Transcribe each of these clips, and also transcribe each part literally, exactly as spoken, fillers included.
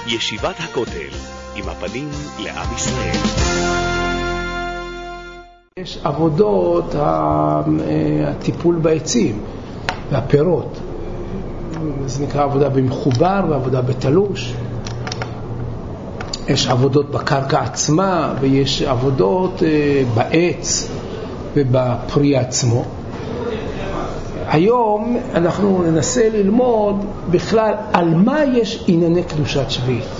ישיבת הכותל, עם הפנים לעם ישראל. יש עבודות הטיפול בעצים והפירות. זה נקרא עבודה במחובר ועבודה בתלוש. יש עבודות בקרקע עצמה ויש עבודות בעץ ובפרי עצמו. היום אנחנו ננסה ללמוד בכלל על מה יש ענייני קדושת שביעית.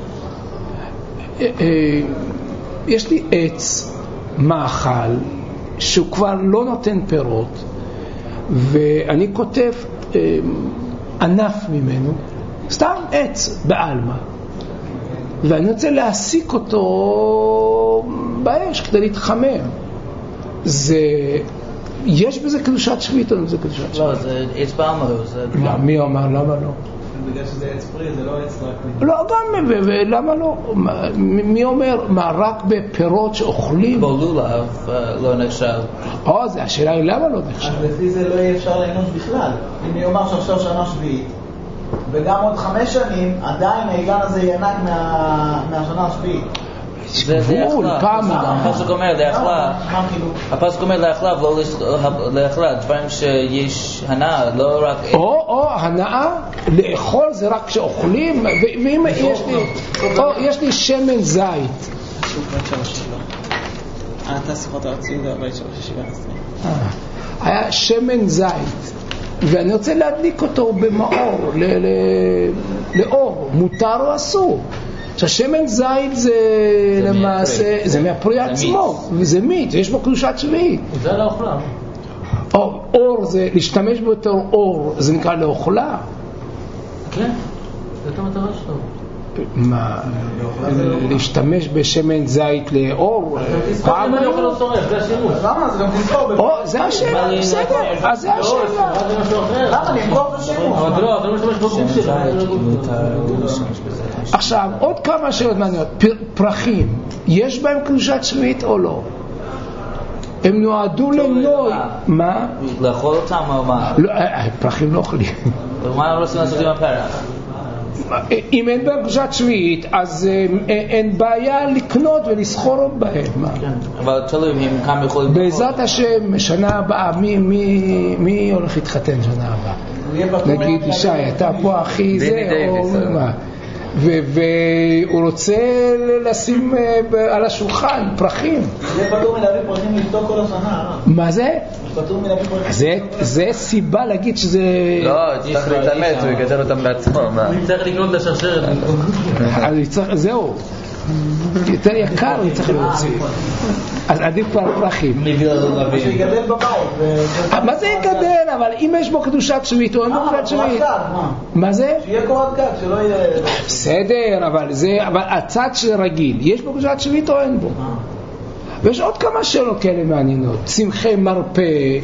יש לי עץ מאכל שהוא כבר לא נותן פירות, ואני כותב ענף ממנו, סתם עץ בעלמה, ואני רוצה להסיק אותו באש כדי להתחמם. זה יש בזה קדושת שביעית או לא זה קדושת שביעית? לא, זה עץ בעלמה. לא, מי אומר למה לא? בגלל שזה עץ פרי, זה לא עץ רק... לא, גם, ולמה לא? מי אומר, מה, רק בפירות שאוכלים? בלולב לא נחשב. או, זה השאלה היא למה לא נחשב? אז לפי זה לא יהיה אפשר ליהנות בכלל. אם היא אומר שעכשיו שנה שביעית, וגם עוד חמש שנים, עדיין האילן הזה ינק מהשנה השביעית. זה לאכלה. הפסוק אומר לאכלה. הפסוק אומר לאכלה ולא לאכלה. דברים שיש הנאה, לא רק... או, או, הנאה, לאכול זה רק כשאוכלים, ואם יש לי, או, יש לי שמן זית. אתה שיחות על הציוד הבית של שבע עשרה. היה שמן זית, ואני רוצה להדליק אותו במאור, לאור, מותר או אסור. שהשמן זית זה למעשה, זה מהפרי עצמו, וזה מיץ, יש בו קדושת שביעית. זה לאוכלה. אור זה, להשתמש בתור אור, זה נקרא לאוכלה. כן, זאת המטרה שלו. מה? להשתמש בשמן זית לאור? פעם אני אוכל לא שורף, זה השימוש. למה? זה גם תזכור. או, זה השאלה, בסדר, אז זה השאלה. למה? נמכור בשימוש. אבל לא, אתה לא משתמש בגוף שלו. עכשיו, עוד כמה שאלות מעניינות. פרחים, יש בהם קדושת שביעית או לא? הם נועדו לנוי. מה? לאכול אותם או מה? פרחים לא אוכלים. מה לא עושים לעשות עם הפרח? אם אין בהם קדושת שביעית, אז אין בעיה לקנות ולסחור בהם. אבל תלוי אם כמה יכולים... בעזרת השם, שנה הבאה, מי הולך להתחתן שנה הבאה? נגיד, ישי, אתה פה הכי זה, או מה? והוא רוצה לשים על השולחן פרחים. זה פטור מלהביא פרחים לשתות כל השנה. מה זה? פטור מלהביא פרחים. זה סיבה להגיד שזה... לא, צריך להתאמץ, הוא יקטל אותם בעצמו. הוא צריך לקנות את השרשרת. זהו. יותר יקר הוא צריך להוציא. אז עדיף כבר פרחים. שיגדל בבית. מה זה יגדל? אבל אם יש בו קדושת שביעית או אין בו קדושת שביעית. מה זה? שיהיה קורת גג, שלא יהיה... בסדר, אבל זה, אבל הצד שרגיל, יש בו קדושת שביעית או אין בו? ויש עוד כמה שאלות כאלה מעניינות. צמחי מרפא,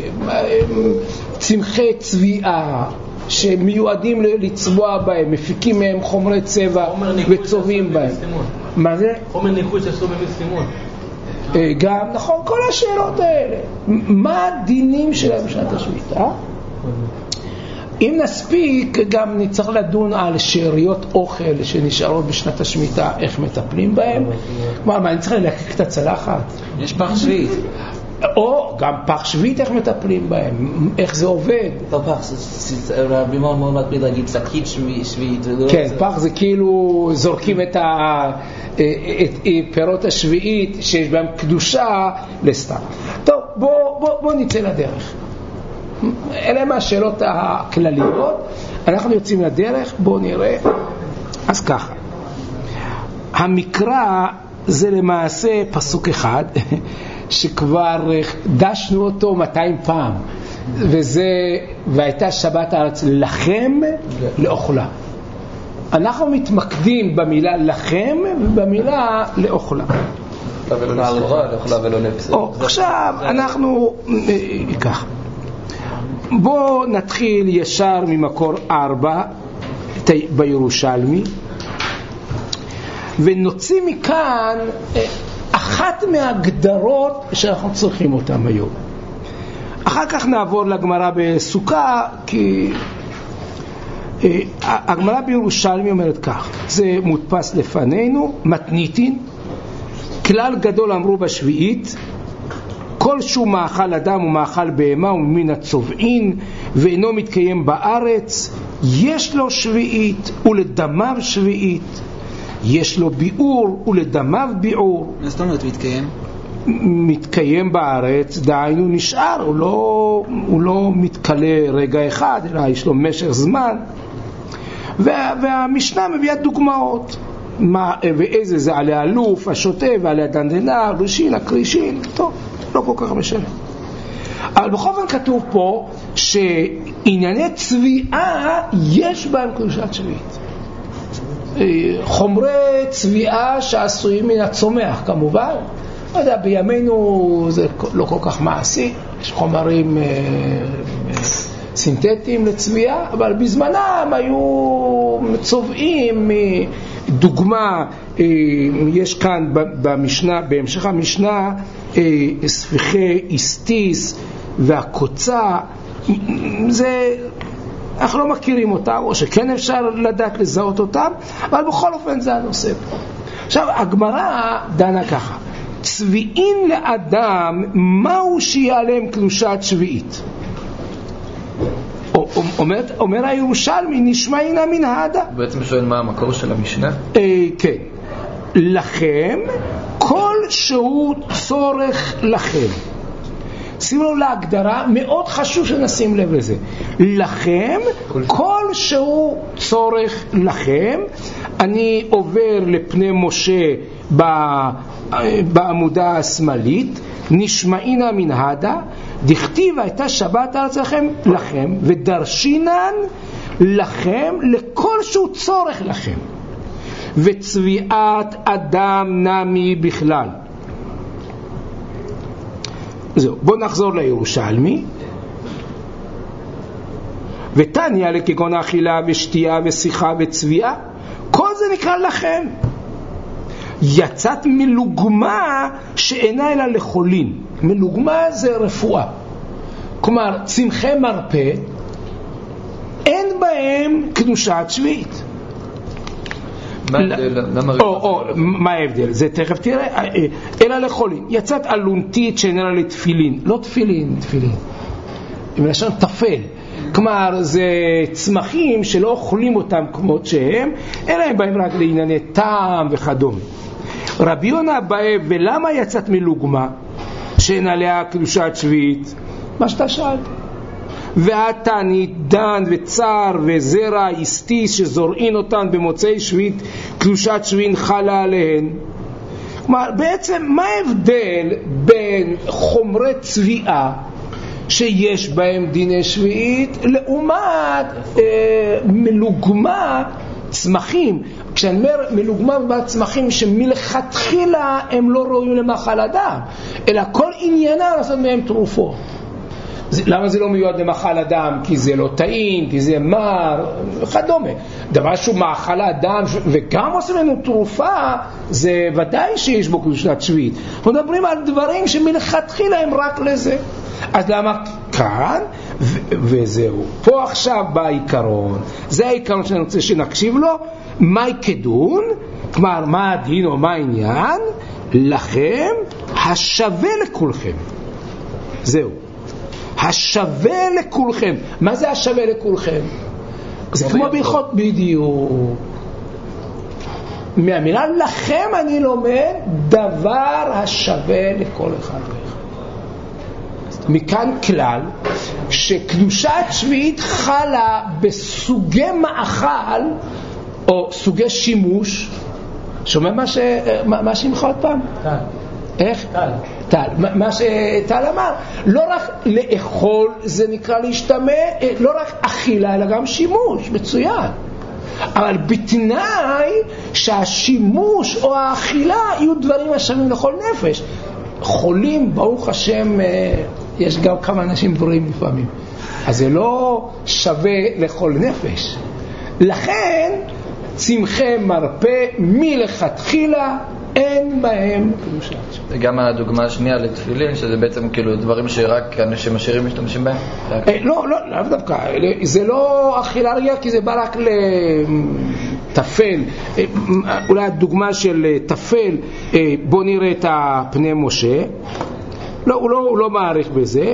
צמחי צביעה, שמיועדים לצבוע בהם, מפיקים מהם חומרי צבע וצובעים בהם. מה זה? חומר ניקוי שעשו במסלימון. גם, נכון, כל השאלות האלה. מה הדינים שלהם בשנת השביעית, אה? אם נספיק, גם נצטרך לדון על שאריות אוכל שנשארות בשנת השמיטה, איך מטפלים בהם. מה, מה, אני צריך ללקק את הצלחת? יש פח שביעית. או גם פח שביעית, איך מטפלים בהם, איך זה עובד. לא פח, זה רבי מאוד מאוד מטביל להגיד שקית שביעית. כן, פח זה כאילו זורקים את פירות השביעית שיש בהם קדושה לסתם. טוב, בואו נצא לדרך. אלה מהשאלות הכלליות. אנחנו יוצאים לדרך, בואו נראה. אז ככה, המקרא זה למעשה פסוק אחד שכבר דשנו אותו מאתיים פעם, וזה והייתה שבת הארץ לכם לאוכלה. אנחנו מתמקדים במילה לכם ובמילה לאוכלה. לאוכלה ולא נפסד. עכשיו אנחנו ככה, בואו נתחיל ישר ממקור ארבע בירושלמי, ונוציא מכאן אחת מהגדרות שאנחנו צריכים אותם היום. אחר כך נעבור לגמרא בסוכה, כי הגמרא בירושלמי אומרת כך, זה מודפס לפנינו, מתניתין, כלל גדול אמרו בשביעית, כל שהוא מאכל אדם ומאכל בהמה וממין הצובעין ואינו מתקיים בארץ, יש לו שביעית ולדמיו שביעית, יש לו ביעור ולדמיו ביעור. מה זאת אומרת מתקיים? מתקיים בארץ, דהיינו נשאר, הוא לא, הוא לא מתקלה רגע אחד, אלא יש לו משך זמן. וה, והמשנה מביאה דוגמאות. מה, ואיזה זה עלי אלוף, השוטה ועלי הדנדנה, רושין, הקרישין, טוב, לא כל כך משנה. אבל בכל זאת כתוב פה שענייני צביעה יש בהם קדושת שביעית. חומרי צביעה שעשויים מן הצומח כמובן, לא יודע, בימינו זה לא כל כך מעשי, יש חומרים אה, אה, סינתטיים לצביעה, אבל בזמנם היו צובעים. דוגמה, אה, יש כאן במשנה, בהמשך המשנה, אה, ספיחי איסטיס והקוצה, זה אנחנו לא מכירים אותם, או שכן אפשר לדעת לזהות אותם, אבל בכל אופן זה הנושא פה. עכשיו, הגמרא דנה ככה, צביעין לאדם, מהו שיעלם קדושת שביעית? אומר, אומר הירושלמי, נשמעינה מן העדה. בעצם שואל מה המקור של המשנה? אה, כן. לכם, כל שהוא צורך לכם. שימו לו להגדרה, מאוד חשוב שנשים לב לזה. לכם, כל שהוא צורך לכם. אני עובר לפני משה בעמודה השמאלית, נשמעינה מן העדה, דכתיבה הייתה שבת ארץ לכם, לכם, ודרשינן לכם, לכל שהוא צורך לכם. וצביעת אדם נמי בכלל. זהו, בוא נחזור לירושלמי. ותניא לכגון אכילה ושתייה ושיחה וצביעה, כל זה נקרא לכם. יצאת מלוגמה שאינה אלא לחולין. מלוגמה זה רפואה. כלומר, צמחי מרפא, אין בהם קדושת שביעית. מה ההבדל? מה ההבדל? זה תכף תראה. אלא לחולין. יצאת אלונתית שאיננה לתפילין. לא תפילין, תפילין. עם לשון תפל. כלומר, זה צמחים שלא אוכלים אותם כמות שהם, אלא הם באים רק לענייני טעם וכדומה. רבי יונה באי, ולמה יצאת מלוגמה שאין עליה קדושת שביעית? מה שאתה שאלת. והתנית, דן וצער וזרע איסטיס שזורעין אותן במוצאי שביעית, קדושת שביעית חלה עליהן. כלומר, בעצם מה ההבדל בין חומרי צביעה שיש בהם דיני שביעית לעומת אה, מלוגמה צמחים? כשאני אומר מלוגמה בצמחים שמלכתחילה הם לא ראויים למאכל אדם, אלא כל עניינה לעשות מהם תרופות. למה זה לא מיועד למאכל אדם? כי זה לא טעים, כי זה מר וכדומה. דבר שהוא מאכל אדם וגם עושים לנו תרופה, זה ודאי שיש בו קדושת שביעית. אנחנו מדברים על דברים שמלכתחילה הם רק לזה. אז למה כאן? ו- וזהו. פה עכשיו בא העיקרון. זה העיקרון שאני רוצה שנקשיב לו. מהי קדון? כלומר, מה הדין או מה העניין? לכם השווה לכולכם. זהו. השווה לכולכם. מה זה השווה לכולכם? זה כמו בהלכות בדיוק. מהמילה לכם אני לומד דבר השווה לכל אחד ואחד. מכאן כלל שקדושת שביעית חלה בסוגי מאכל או סוגי שימוש. שומע מה ש... מה שמך עוד פעם? טל. איך? טל. טל. מה שטל אמר. לא רק לאכול זה נקרא להשתמע, לא רק אכילה אלא גם שימוש. מצוין. אבל בתנאי שהשימוש או האכילה יהיו דברים השווים לכל נפש. חולים, ברוך השם, יש גם כמה אנשים בריאים לפעמים. אז זה לא שווה לכל נפש. לכן, צמחי מרפא מלכתחילה אין בהם קדושת שביעית. גם הדוגמה השנייה לתפילין, שזה בעצם כאילו דברים שרק אנשים עשירים משתמשים בהם? לא, לא, לא דווקא, זה לא אכילה רגילה, כי זה בא רק לתפל. אולי הדוגמה של תפל, בוא נראה את הפני משה. לא, הוא לא, הוא לא מעריך בזה.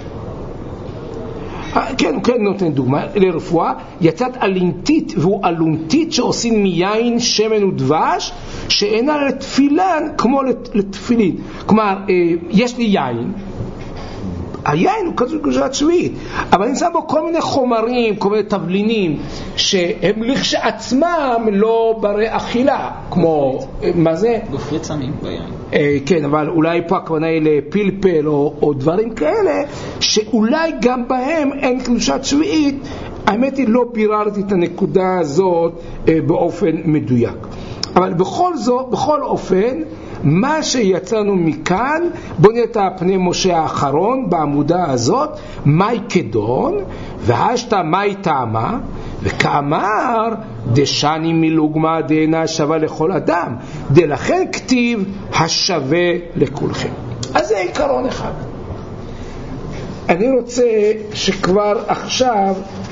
כן, הוא כן נותן דוגמה לרפואה. יצאת אלינתית והוא אלונתית שעושים מיין, שמן ודבש, שאינה לתפילן כמו לתפילין. כלומר, יש לי יין, היין הוא כזו קדושת שביעית, אבל אני שם בו כל מיני חומרים, כל מיני תבלינים שהם לכשעצמם לא ברי אכילה, כמו, מה זה? גופרית שמים ביין. כן, אבל אולי פה הכוונה היא לפלפל או, או דברים כאלה שאולי גם בהם אין קדושת שביעית. האמת היא לא ביררתי את הנקודה הזאת באופן מדויק, אבל בכל זאת, בכל אופן, מה שיצאנו מכאן, בוא נראה את הפני משה האחרון בעמודה הזאת, מאי כדון והשתה מאי טעמה, וכאמר דשני מלוגמה דאינה שווה לכל אדם, דלכן כתיב השווה לכולכם. אז זה עיקרון אחד. אני רוצה שכבר עכשיו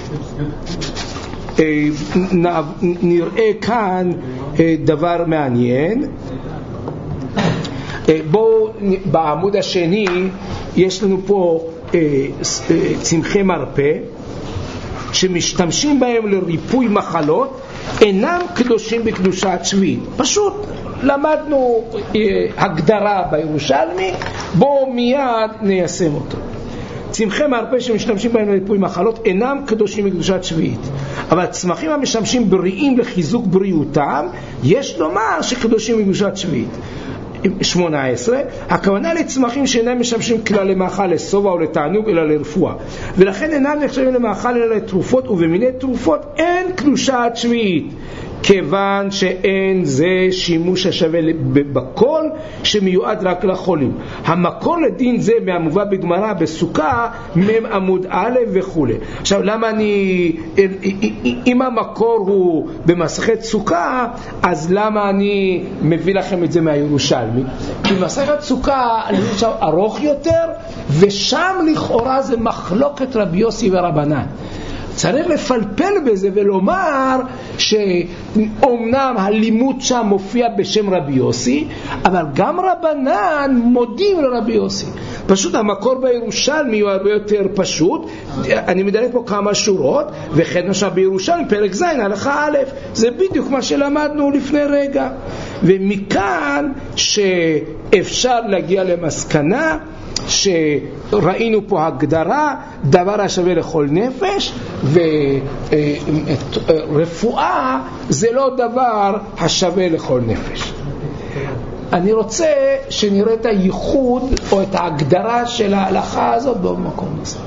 נראה כאן דבר מעניין. בואו, בעמוד השני יש לנו פה צמחי מרפא שמשתמשים בהם לריפוי מחלות, אינם קדושים בקדושת שביעית. פשוט למדנו הגדרה בירושלמי, בואו מיד ניישם אותו. צמחי מרפא שמשתמשים בהם לריפוי מחלות אינם קדושים בקדושת שביעית, אבל צמחים המשמשים בריאים לחיזוק בריאותם יש לומר שקדושים בקדושת שביעית. שמונה עשרה, הכוונה לצמחים שאינם משמשים כלל למאכל, לשובע או לתענוג, אלא לרפואה, ולכן אינם נחשבים למאכל אלא לתרופות, ובמיני תרופות אין קדושת שביעית, כיוון שאין זה שימוש השווה בכל שמיועד רק לחולים. המקור לדין זה מהמובא בגמרא בסוכה מם עמוד א' וכו'. עכשיו למה אני, אם המקור הוא במסכת סוכה, אז למה אני מביא לכם את זה מהירושלמי? כי במסכת סוכה אני חושב ארוך יותר, ושם לכאורה זה מחלוקת רבי יוסי ורבנן. צריך לפלפל בזה ולומר שאומנם הלימוד שם מופיע בשם רבי יוסי, אבל גם רבנן מודים לרבי יוסי. פשוט המקור בירושלמי הוא הרבה יותר פשוט. אני מדלג פה כמה שורות, וכן עכשיו בירושלמי פרק ז' הלכה א', זה בדיוק מה שלמדנו לפני רגע. ומכאן שאפשר להגיע למסקנה שראינו פה הגדרה, דבר השווה לכל נפש, ורפואה זה לא דבר השווה לכל נפש. אני רוצה שנראה את הייחוד או את ההגדרה של ההלכה הזאת במקום נוסף.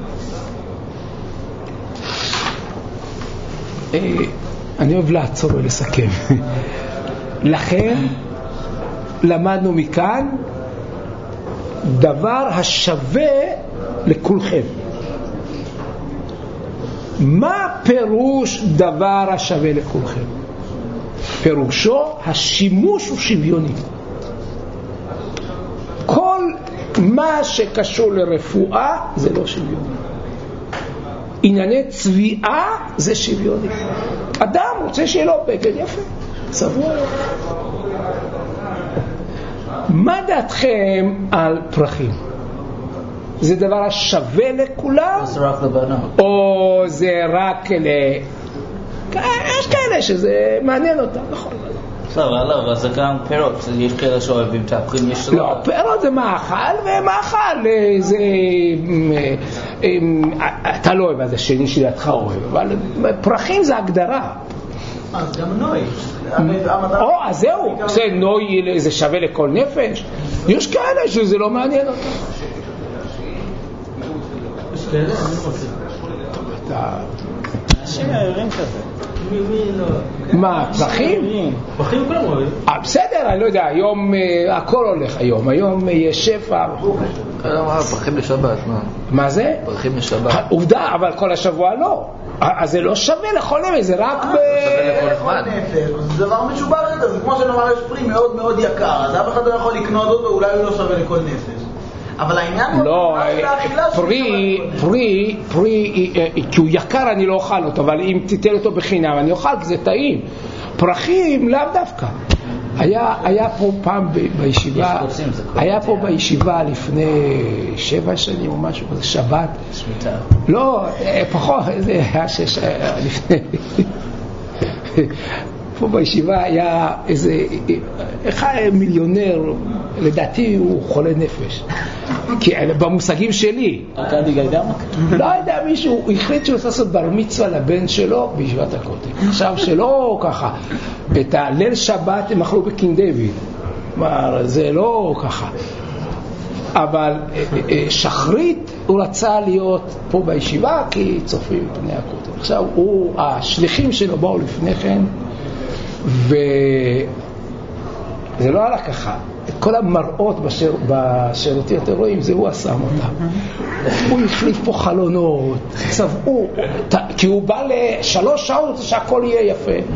אני אוהב לעצור ולסכם. לכן למדנו מכאן דבר השווה לכולכם. מה פירוש דבר השווה לכולכם? פירושו השימוש הוא שוויוני. כל מה שקשור לרפואה זה לא שוויוני. ענייני צביעה זה שוויוני. אדם רוצה שיהיה לו בגד יפה, צבוע. מה דעתכם על פרחים? זה דבר השווה לכולם? זה רק לבנות. או זה רק ל... יש כאלה שזה מעניין אותם, נכון? בסדר, לא, אבל זה גם פירות. יש כאלה שאוהבים תפוחים, יש לא. לא, פירות זה מאכל, ומאכל זה... אתה לא אוהב, אז השני שלדך אוהב, אבל פרחים זה הגדרה. אז גם נוי. או, אז זהו, זה נוי, זה שווה לכל נפש. יש כאלה שזה לא מעניין אותם. יש כאלה, אני לא רוצה. אתה... אנשים מערים כזה. מה, פרחים? פרחים כולם אוהבים. בסדר, אני לא יודע, היום הכל הולך היום, היום יש שפע. פרחים לשבת, מה? מה זה? פרחים לשבת. עובדה, אבל כל השבוע לא. אז זה לא שווה לכל נפש, זה רק ב... לכל נפש, זה דבר משובח יותר, זה כמו שנאמר יש פרי מאוד מאוד יקר, אז אף אחד לא יכול לקנות אותו ואולי הוא לא שווה לכל נפש. אבל העניין הוא... לא, פרי, פרי, פרי, כי הוא יקר אני לא אוכל אותו, אבל אם תיתן אותו בחינם אני אוכל, כי זה טעים. פרחים לאו דווקא. היה, היה פה פעם בישיבה, היה פה בישיבה לפני שבע שנים או משהו, זה שבת. לא, פחות, זה היה שש, לפני... פה בישיבה היה איזה, אחד מיליונר, לדעתי הוא חולה נפש. כי במושגים שלי. ארכדי גיידמק? לא יודע, מישהו, הוא החליט שהוא עושה לעשות בר מצווה לבן שלו בישיבת הכותל. עכשיו שלא ככה, את הליל שבת הם אכלו בקינג דיוויד. זה לא ככה. אבל שחרית הוא רצה להיות פה בישיבה כי צופים פני הכותל. עכשיו הוא, השליחים שלו באו לפני כן, וזה לא עלה ככה. את כל המראות בשיר, בשירותי אתם רואים, זה הוא עשה אותם. הוא החליף פה חלונות, צבעו, כי הוא בא לשלוש שעות שהכל יהיה יפה.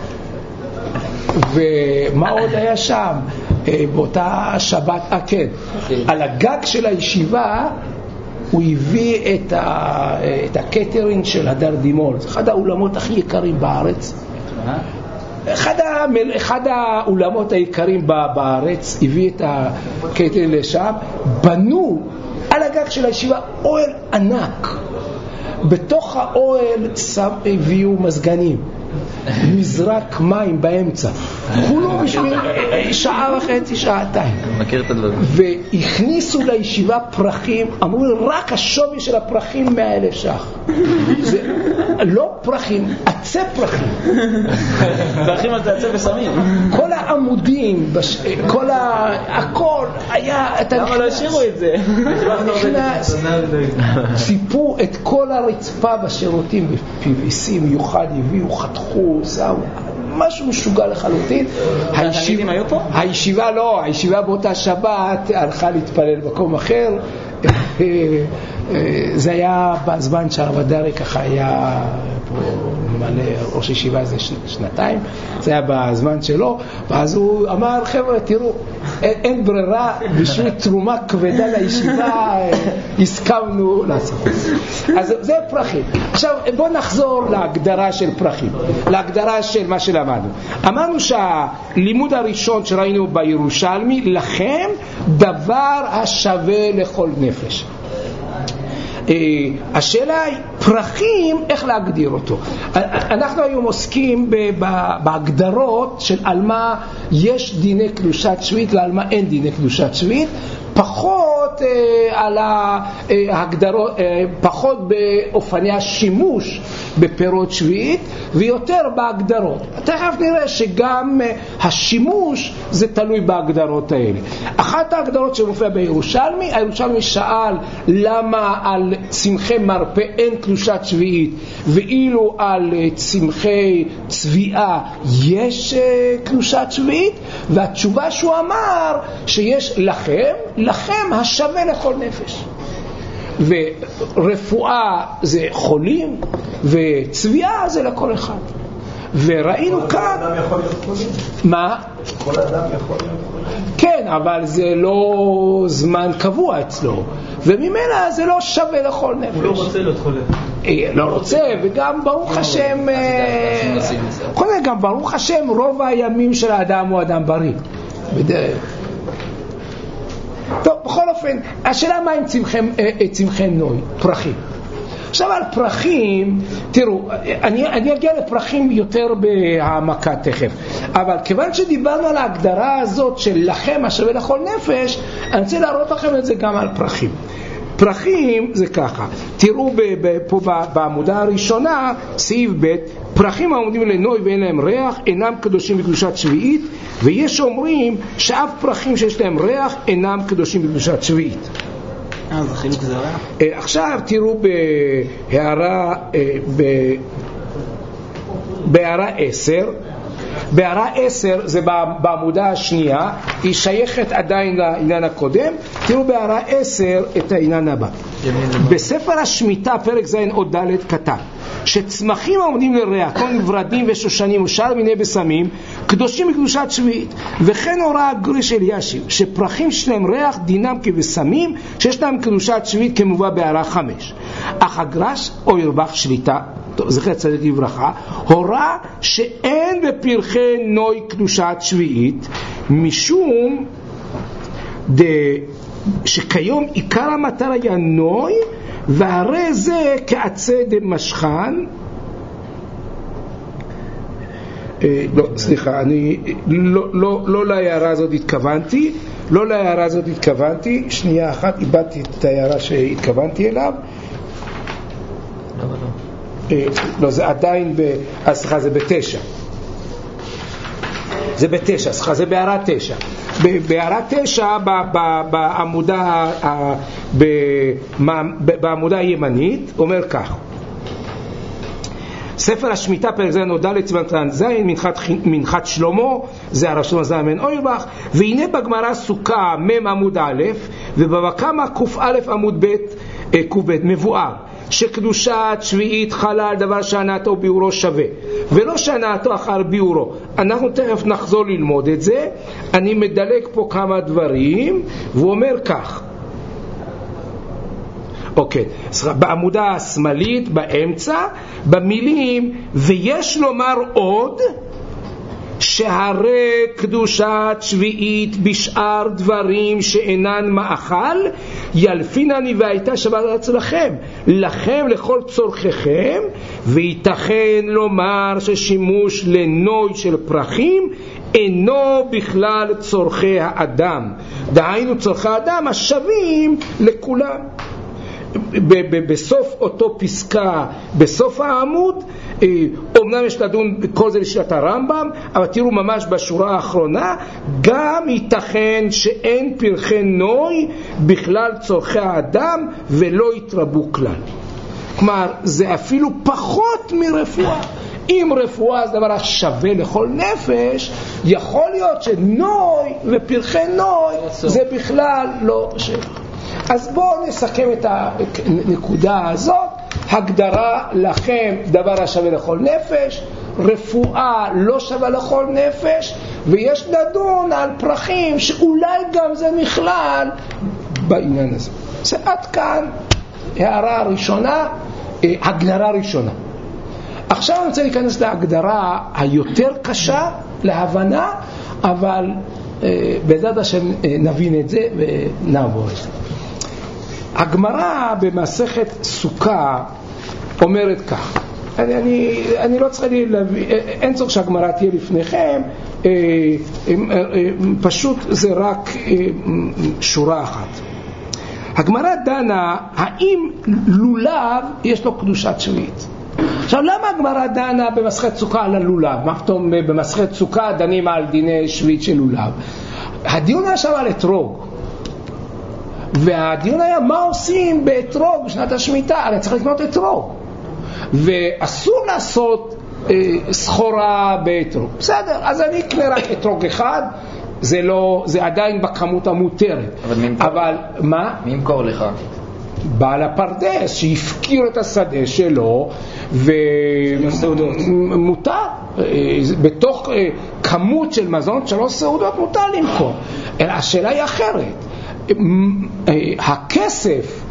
ומה עוד היה שם? באותה שבת, אה כן, על הגג של הישיבה הוא הביא את, ה, את הקטרינג של הדר דימול. זה אחד האולמות הכי יקרים בארץ. אחד, המל, אחד האולמות היקרים בארץ הביא את הקטרינג לשם. בנו על הגג של הישיבה אוהל ענק. בתוך האוהל הביאו מזגנים. מזרק מים באמצע, כולו בשביל שעה וחצי, שעתיים. מכיר את הדברים. והכניסו לישיבה פרחים, אמרו רק השווי של הפרחים מאה אלף שח. זה לא פרחים, עצי פרחים. פרחים על עצי וסמים. כל העמודים, כל ה... הכל היה... למה לא השאירו את זה? ציפו את כל הרצפה בשירותים ב-פי וי סי מיוחד, הביאו, חתכו, שמו, משהו משוגע לחלוטין. התלמידים היו פה? הישיבה לא, הישיבה באותה שבת הלכה להתפלל במקום אחר. זה היה בזמן שהרב הדרי ככה היה פה מלא ראש ישיבה איזה שנתיים, זה היה בזמן שלו, ואז הוא אמר חבר'ה תראו, אין ברירה, בשביל תרומה כבדה לישיבה הסכמנו לעשות. אז זה פרחים. עכשיו בוא נחזור להגדרה של פרחים, להגדרה של מה שלמדנו. אמרנו שהלימוד הראשון שראינו בירושלמי, לכם דבר השווה לכל נפש. השאלה היא פרחים, איך להגדיר אותו. אנחנו היום עוסקים בהגדרות של על מה יש דיני קדושת שביעית ועל מה אין דיני קדושת שביעית, פחות על ההגדרות, פחות באופני השימוש בפירות שביעית ויותר בהגדרות. תכף נראה שגם השימוש זה תלוי בהגדרות האלה. אחת ההגדרות שמופיעה בירושלמי, הירושלמי שאל למה על צמחי מרפא אין קדושת שביעית ואילו על צמחי צביעה יש קדושת שביעית, והתשובה שהוא אמר שיש לכם לכם השווה לכל נפש. ורפואה זה חולים וצביעה זה לכל אחד. וראינו כאן... כל אדם יכול להיות חולים? מה? כל אדם יכול להיות חולים? כן, אבל זה לא זמן קבוע אצלו. וממילא זה לא שווה לכל נפש. הוא לא רוצה להיות חולה. לא רוצה, וגם ברוך השם... גם ברוך השם רוב הימים של האדם הוא אדם בריא. בדרך. טוב, בכל אופן, השאלה מה עם צמחי נוי, פרחים. עכשיו על פרחים, תראו, אני, אני אגיע לפרחים יותר בהעמקה תכף, אבל כיוון שדיברנו על ההגדרה הזאת של לכם השווה לכל נפש, אני רוצה להראות לכם את זה גם על פרחים. פרחים זה ככה, תראו ב, ב, פה בעמודה הראשונה, סעיף ב', פרחים העומדים לנוי ואין להם ריח אינם קדושים בקדושת שביעית, ויש אומרים שאף פרחים שיש להם ריח אינם קדושים בקדושת שביעית. אה, זה חילוק זרע? עכשיו תראו בהערה, בהערה עשר, בהערה עשר, זה בעמודה השנייה, היא שייכת עדיין לעניין הקודם. תראו בהערה עשר את העניין הבא. בספר השמיטה, פרק ז' עוד ד' כתב, שצמחים העומדים לריח, כל ורדים ושושנים ושאר מיני בשמים, קדושים מקדושת שביעית. וכן הורה הגריש אלישיב, שפרחים שלהם ריח דינם כבשמים, שיש להם קדושת שביעית כמובא בהערה חמש. אך הגרש או ירבח שליטה, זכר צדיק לברכה, הורה שאין בפרחי נוי קדושת שביעית, משום דה, שכיום עיקר המטר היה נוי, והרי זה כעצי דמשכן. אה, לא, סליחה, אני לא, לא, לא להערה הזאת התכוונתי, לא להערה הזאת התכוונתי, שנייה אחת, איבדתי את ההערה שהתכוונתי אליו. אה, לא, זה עדיין, ב... אה, סליחה, זה בתשע. זה בתשע, סליחה, זה בהערה תשע. בהערה תשע, בעמודה, בעמודה הימנית, אומר כך. ספר השמיטה פרק ז' נודע לצוות זין, מנחת, מנחת שלמה, זה הרשום הזה מן אוירבך, והנה בגמרא סוכה מם עמוד א', ובבקמה קוף א' עמוד ב' קוף ב' מבואר, שקדושת שביעית חלה על דבר שענתו ביורו שווה, ולא שענתו אחר ביורו. אנחנו תכף נחזור ללמוד את זה. אני מדלג פה כמה דברים, והוא אומר כך. אוקיי, בעמודה השמאלית, באמצע, במילים, ויש לומר עוד, שהרי קדושת שביעית בשאר דברים שאינן מאכל, ילפינני והייתה שבת אצלכם, לכם לכל צורככם, וייתכן לומר ששימוש לנוי של פרחים, אינו בכלל צורכי האדם. דהיינו צורכי האדם השווים לכולם. בסוף אותו פסקה, בסוף העמוד, אומנם יש לדון כל זה לשיטת הרמב"ם, אבל תראו ממש בשורה האחרונה, גם ייתכן שאין פרחי נוי בכלל צורכי האדם ולא יתרבו כלל. כלומר, זה אפילו פחות מרפואה. אם רפואה זה דבר השווה לכל נפש, יכול להיות שנוי ופרחי נוי זה בכלל לא שייך. אז בואו נסכם את הנקודה הזאת. הגדרה לכם דבר השווה לכל נפש, רפואה לא שווה לכל נפש, ויש לדון על פרחים שאולי גם זה מכלל בעניין הזה. זה עד כאן הערה ראשונה, הגדרה ראשונה. עכשיו אני רוצה להיכנס להגדרה היותר קשה להבנה, אבל בעזרת השם נבין את זה ונעבור את זה. הגמרא במסכת סוכה אומרת כך, אני, אני, אני לא צריך להביא, אין צורך שהגמרא תהיה לפניכם, אה, אה, אה, פשוט זה רק אה, שורה אחת. הגמרא דנה האם לולב יש לו קדושת שביעית. עכשיו למה הגמרא דנה במסכת סוכה על הלולב? מה פתאום במסכת סוכה דנים על דיני שביעית של לולב? הדיון היה שם על אתרוג, והדיון היה מה עושים באתרוג בשנת השמיטה. הרי צריך לקנות אתרוג, ואסור לעשות אה, סחורה באתרוג. בסדר, אז אני אקנה רק אתרוג אחד, זה לא, זה עדיין בכמות המותרת. אבל מי ימכור? אבל מה? מי ימכור לך? בעל הפרדס שיפקיר את השדה שלו, ומותר בתוך כמות של מזון שלוש סעודות מותר למכור. אלא השאלה היא אחרת, הכסף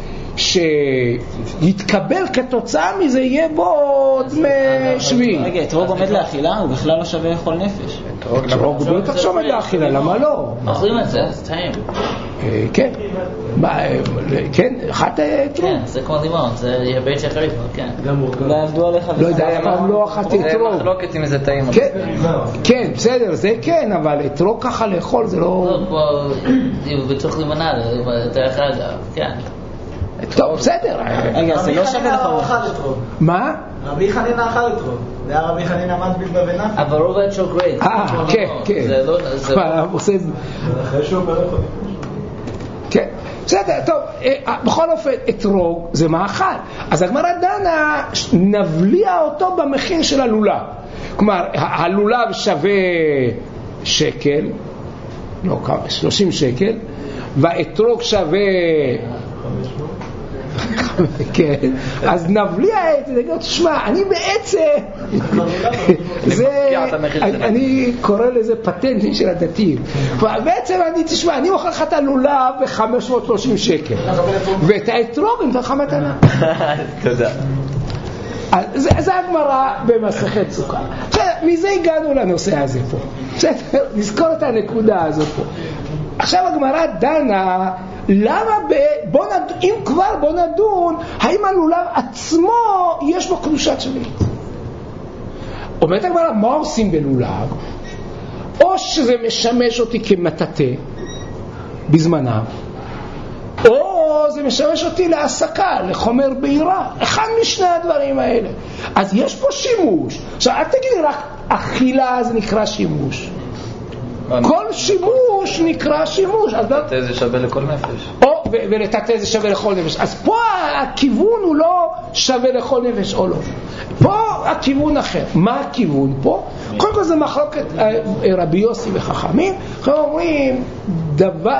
שיתקבל כתוצאה מזה יהיה בו דמי שביעית. רגע, אתרוג עומד לאכילה? הוא בכלל לא שווה לכל נפש. אתרוג בטח שעומד לאכילה, למה לא? אוכלים את זה, זה טעים. כן, כן, אחת אתרוג. כן, זה כמו לימון, זה יבית שחרית, כן. אולי עבדו עליך לא יודע, פעם לא אחת אתרוג. זה מחלוקת אם זה טעים. כן, בסדר, זה כן, אבל אתרוג ככה לאכול זה לא... לא, בתוך לימונד, יותר אחד, כן. טוב, בסדר. רגע, זה לא שווה לך. מה? רבי חנינא אכל אתרוג. זה היה רבי חנינא מצביל בבינם. אבל רוב האתרוג גרייט. אה, כן, כן. זה לא... אחרי שהוא ברך אותי. כן, בסדר, טוב, בכל אופן, אתרוג זה מאכל. אז הגמרא דנה, נבליע אותו במחיר של הלולב. כלומר, הלולב שווה שקל, לא, שלושים שקל, והאתרוג שווה... כן, אז נבליע את זה, תשמע, אני בעצם, אני קורא לזה פטנטים של הדתיים, בעצם אני, תשמע, אני מוכר לך את הלולב ב-חמש מאות ושלושים שקל, ואת האתרוג אני אתן לך מתנה. תודה. זה הגמרא במסכת סוכה. מזה הגענו לנושא הזה פה, נזכור את הנקודה הזאת פה. עכשיו הגמרא דנה למה ב... בוא נד... אם כבר בוא נדון האם הלולב עצמו יש בו קדושת שביעית. אומרת הגמרא, מה עושים בלולב? או שזה משמש אותי כמטאטא בזמנם, או זה משמש אותי להעסקה, לחומר בעירה, אחד משני הדברים האלה. אז יש פה שימוש. עכשיו אל תגיד לי רק אכילה זה נקרא שימוש, כל שימוש נקרא שימוש. לטאטא זה שווה לכל נפש. או, ולטאטא זה שווה לכל נפש. אז פה הכיוון הוא לא שווה לכל נפש או לא. פה הכיוון אחר. מה הכיוון פה? קודם כל זה מחלוקת רבי יוסי וחכמים. הם אומרים דבר...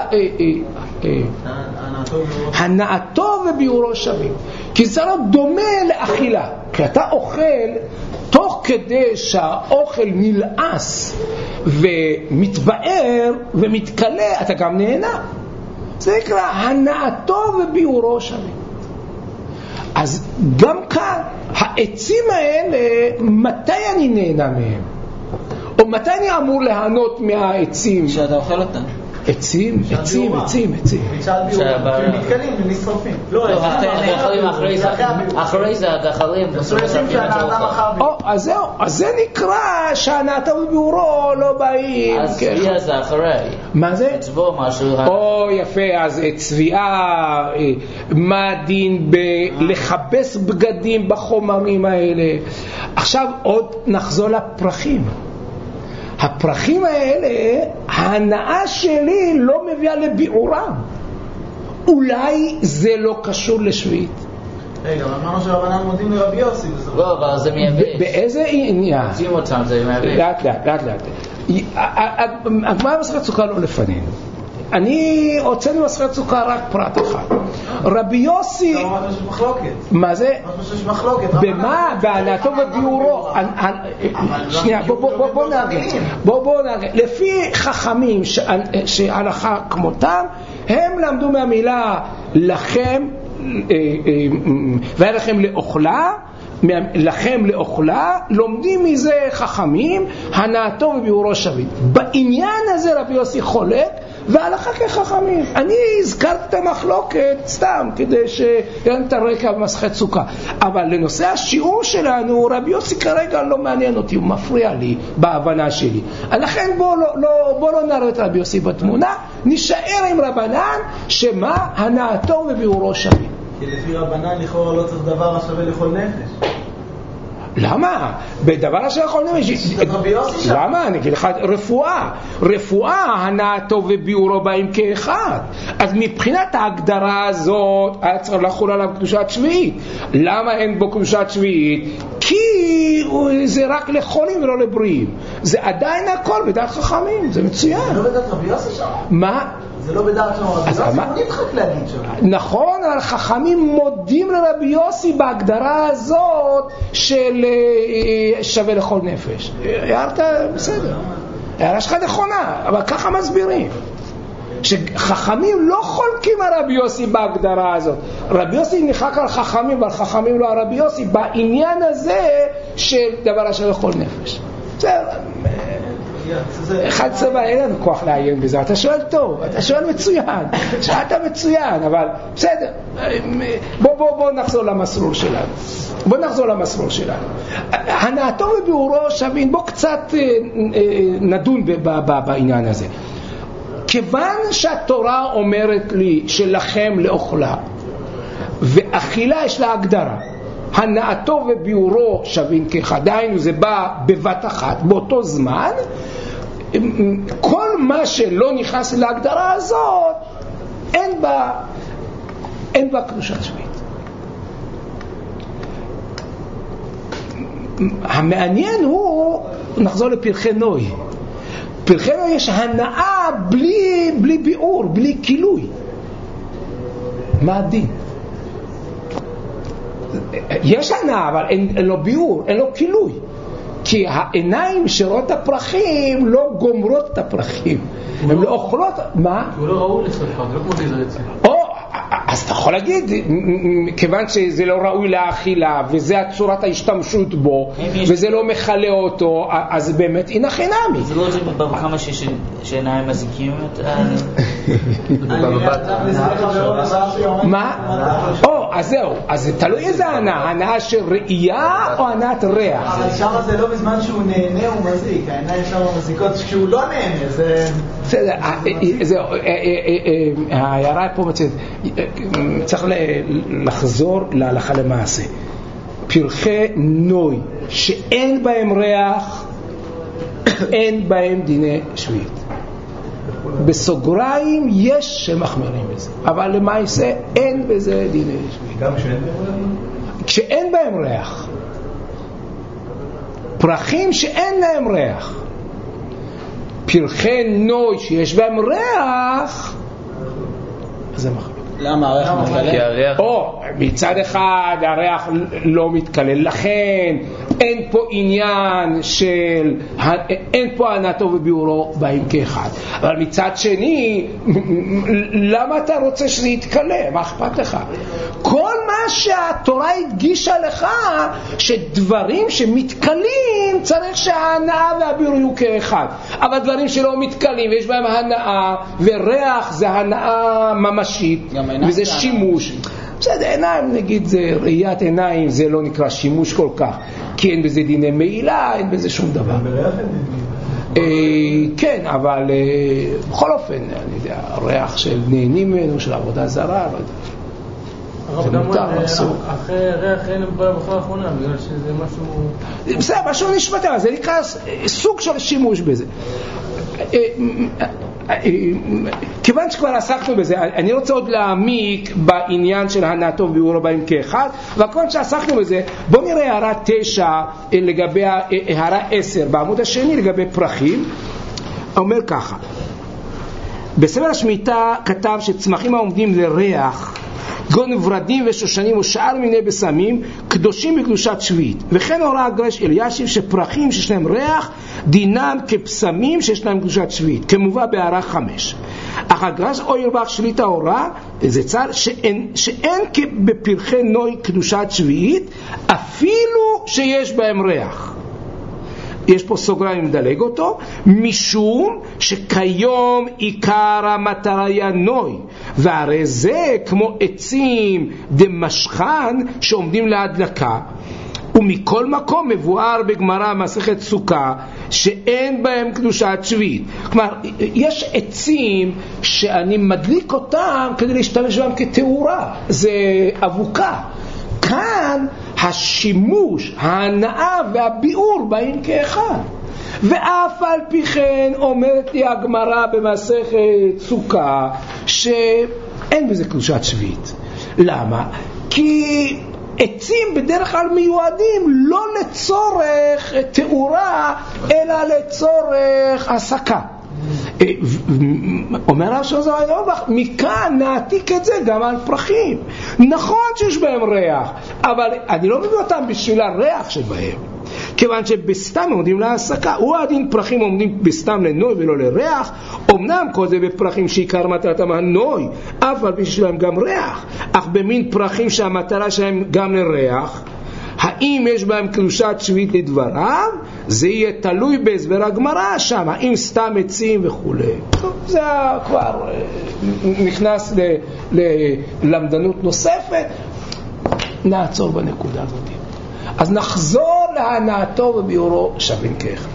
הנעתו וביאורו שווים. כי זה לא דומה לאכילה. כי אתה אוכל... תוך כדי שהאוכל נלעס ומתבאר ומתקלה, אתה גם נהנה. זה נקרא הנעתו וביאורו שווים. אז גם כאן, העצים האלה, מתי אני נהנה מהם? או מתי אני אמור ליהנות מהעצים? שאתה אוכל אותם. עצים, עצים, עצים, עצים. הם מתקלים, הם נשרפים. לא, הגחלים אחרי זה, אחרי זה הגחלים. אז זהו, אז זה נקרא שהנעתו וביאורו לא באים. אז צביעה זה אחרי. מה זה? צבוע משהו. או יפה, אז צביעה, מה הדין בלחבס בגדים בחומרים האלה. עכשיו עוד נחזור לפרחים. הפרחים האלה, ההנאה שלי לא מביאה לביעורם. אולי זה לא קשור לשביעית. רגע, אבל אמרנו שהרבנן מודים לרבי יוסי. לא, אבל זה מייבש. באיזה עניין? מוצאים אותם, זה מייבש. לאט לאט, לאט לאט. הגמרא במסכת סוכה לא לפנינו. אני הוצאנו במסכת סוכה רק פרט אחד. רבי יוסי... לא, מה שיש מחלוקת. מה זה? מה שיש מחלוקת. במה? בהנאתו וביאורו. שנייה, בוא נארגן. בוא נארגן. לפי חכמים שהלכה כמותם, הם למדו מהמילה לכם, והיה לכם לאוכלה, לכם לאוכלה, לומדים מזה חכמים, הנאתו וביאורו שווים. בעניין הזה רבי יוסי חולק, והלכה כחכמים. אני הזכרתי את המחלוקת סתם כדי שיהיה את הרקע במסכת סוכה, אבל לנושא השיעור שלנו רבי יוסי כרגע לא מעניין אותי, הוא מפריע לי בהבנה שלי. לכן בוא לא, לא, בוא לא נראה את רבי יוסי בתמונה, נשאר עם רבנן שמה? הנאתו וביאורו שווים. כי לפי רבנן לכאורה לא צריך דבר השווה לכל נפש. למה? בדבר השווה לכל נפש. למה? אני אגיד לך, רפואה. רפואה, הנאתו וביאורו באים כאחד. אז מבחינת ההגדרה הזאת, היה צריך לחול עליו קדושת שביעית. למה אין בו קדושת שביעית? כי זה רק לחולים ולא לבריאים. זה עדיין הכל בדעת חכמים, זה מצוין. זה לא בדעת רבי יוסי שם? מה? זה לא בדעת שם רבי יוסי, הוא נדחק להגיד שם. נכון, החכמים מודים לרבי יוסי בהגדרה הזאת של שווה לכל נפש. הערת בסדר, הערה שלך נכונה, אבל ככה מסבירים שחכמים לא חולקים על רבי יוסי בהגדרה הזאת. רבי יוסי נחק על חכמים ועל חכמים לא על רבי יוסי בעניין הזה של דבר השווה לכל נפש. בסדר, אחד צבא, אין לנו כוח לעיין בזה. אתה שואל טוב, אתה שואל מצוין, שאלת מצוין, אבל בסדר. בוא, בוא, בוא נחזור למסלול שלנו. בוא נחזור למסלול שלנו. הנאתו וביאורו שווים, בוא קצת נדון בעניין הזה. כיוון שהתורה אומרת לי שלכם לאוכלה, ואכילה יש לה הגדרה, הנאתו וביאורו שווים כאחד, דהיינו זה בא בבת אחת באותו זמן, כל מה שלא נכנס להגדרה הזאת אין בה אין בה קדושת שביעית. המעניין הוא נחזור לפרחי נוי. פרחי נוי יש הנאה בלי, בלי ביאור, בלי כילוי. מה הדין? יש הנאה, אבל אין, אין לו ביאור, אין לו כילוי. כי העיניים שרואות את הפרחים לא גומרות את הפרחים. הן לא אוכלות... מה? הוא לא ראוי לסלחה, זה לא כמו שזה אצלי. או, אז אתה יכול להגיד, כיוון שזה לא ראוי לאכילה, וזה הצורת ההשתמשות בו, וזה לא מחלה אותו, אז באמת אינה חינמי. זה לא בבא כמה שעיניים מזיקים את ה... מה? או, אז זהו, אז זה תלוי איזה הנאה, הנאה של ראייה או הנאת ריח. אבל שם זה לא בזמן שהוא נהנה הוא מזיק, העיניים שם מזיקות כשהוא לא נהנה, זה... בסדר, ההערה פה מצאת, צריך לחזור להלכה למעשה. פרחי נוי שאין בהם ריח, אין בהם דיני שביעית. בסוגריים יש שמחמירים בזה, אבל למעשה אין בזה דיני שביעית. גם כשאין בהם ריח? כשאין בהם ריח. פרחים שאין להם ריח. פרחי נוי שיש בהם ריח, זה מחמיר. למה הריח מתקלל? או מצד אחד הריח לא מתקלל, לכן אין פה עניין של, אין פה הנאתו וביאורו באים כאחד. אבל מצד שני, למה אתה רוצה שזה יתקלה? מה אכפת לך? כל מה שהתורה הדגישה לך, שדברים שמתקלים צריך שההנאה והביאור יהיו כאחד. אבל דברים שלא מתקלים ויש בהם הנאה, וריח זה הנאה ממשית, וזה שימוש. בסדר, עיניים נגיד, זה ראיית עיניים, זה לא נקרא שימוש כל כך, כי אין בזה דיני מעילה, אין בזה שום דבר. כן, אבל בכל אופן, אני יודע, הריח של נהנים ממנו, של עבודה זרה, לא יודע. זה מותר, אסור. אחרי ריח אין בבחר האחרונה, בגלל שזה משהו... בסדר, משהו נשמתי, זה נקרא סוג של שימוש בזה. כיוון שכבר עסקנו בזה, אני רוצה עוד להעמיק בעניין של הנאתו וביאורו באים כאחד, וכיוון שעסקנו בזה, בואו נראה הערה תשע לגבי, הערה עשר בעמוד השני לגבי פרחים. אומר ככה, בספר השמיטה כתב שצמחים העומדים לריח, גון ורדים ושושנים ושאר מיני בשמים קדושים בקדושת שביעית. וכן הורה הגרש אלישיב שפרחים שיש להם ריח דינם כבשמים שיש להם קדושת שביעית, כמובא בהערה חמש. אך הגרש אוירבך שליט ההורה זה צר שאין, שאין בפרחי נוי קדושת שביעית אפילו שיש בהם ריח. יש פה סוגריים מדלג אותו, משום שכיום עיקר המטרה ינוי, והרי זה כמו עצים דמשכן שעומדים להדלקה. ומכל מקום מבואר בגמרא מסכת סוכה שאין בהם קדושת שביעית. כלומר, יש עצים שאני מדליק אותם כדי להשתמש בהם כתאורה, זה אבוקה. כאן השימוש, ההנאה והביאור באים כאחד. ואף על פי כן אומרת לי הגמרא במסכת סוכה שאין בזה קדושת שביעית. למה? כי עצים בדרך כלל מיועדים לא לצורך תאורה אלא לצורך הסקה. אומר השם מכאן נעתיק את זה גם על פרחים. נכון שיש בהם ריח, אבל אני לא מביא אותם בשביל הריח שבהם, כיוון שבסתם עומדים להסקה. הוא הדין פרחים עומדים בסתם לנוי ולא לריח. אמנם כל זה בפרחים שעיקר מטרתם הנוי, אף על פי שלהם גם ריח, אך במין פרחים שהמטרה שלהם גם לריח, האם יש בהם קדושת שביעית לדבריו? זה יהיה תלוי בהסבר הגמרא שם, האם סתם עצים וכו'. זה כבר נכנס ללמדנות נוספת. נעצור בנקודה הזאת. אז נחזור להנאתו וביאורו שווים כאחד.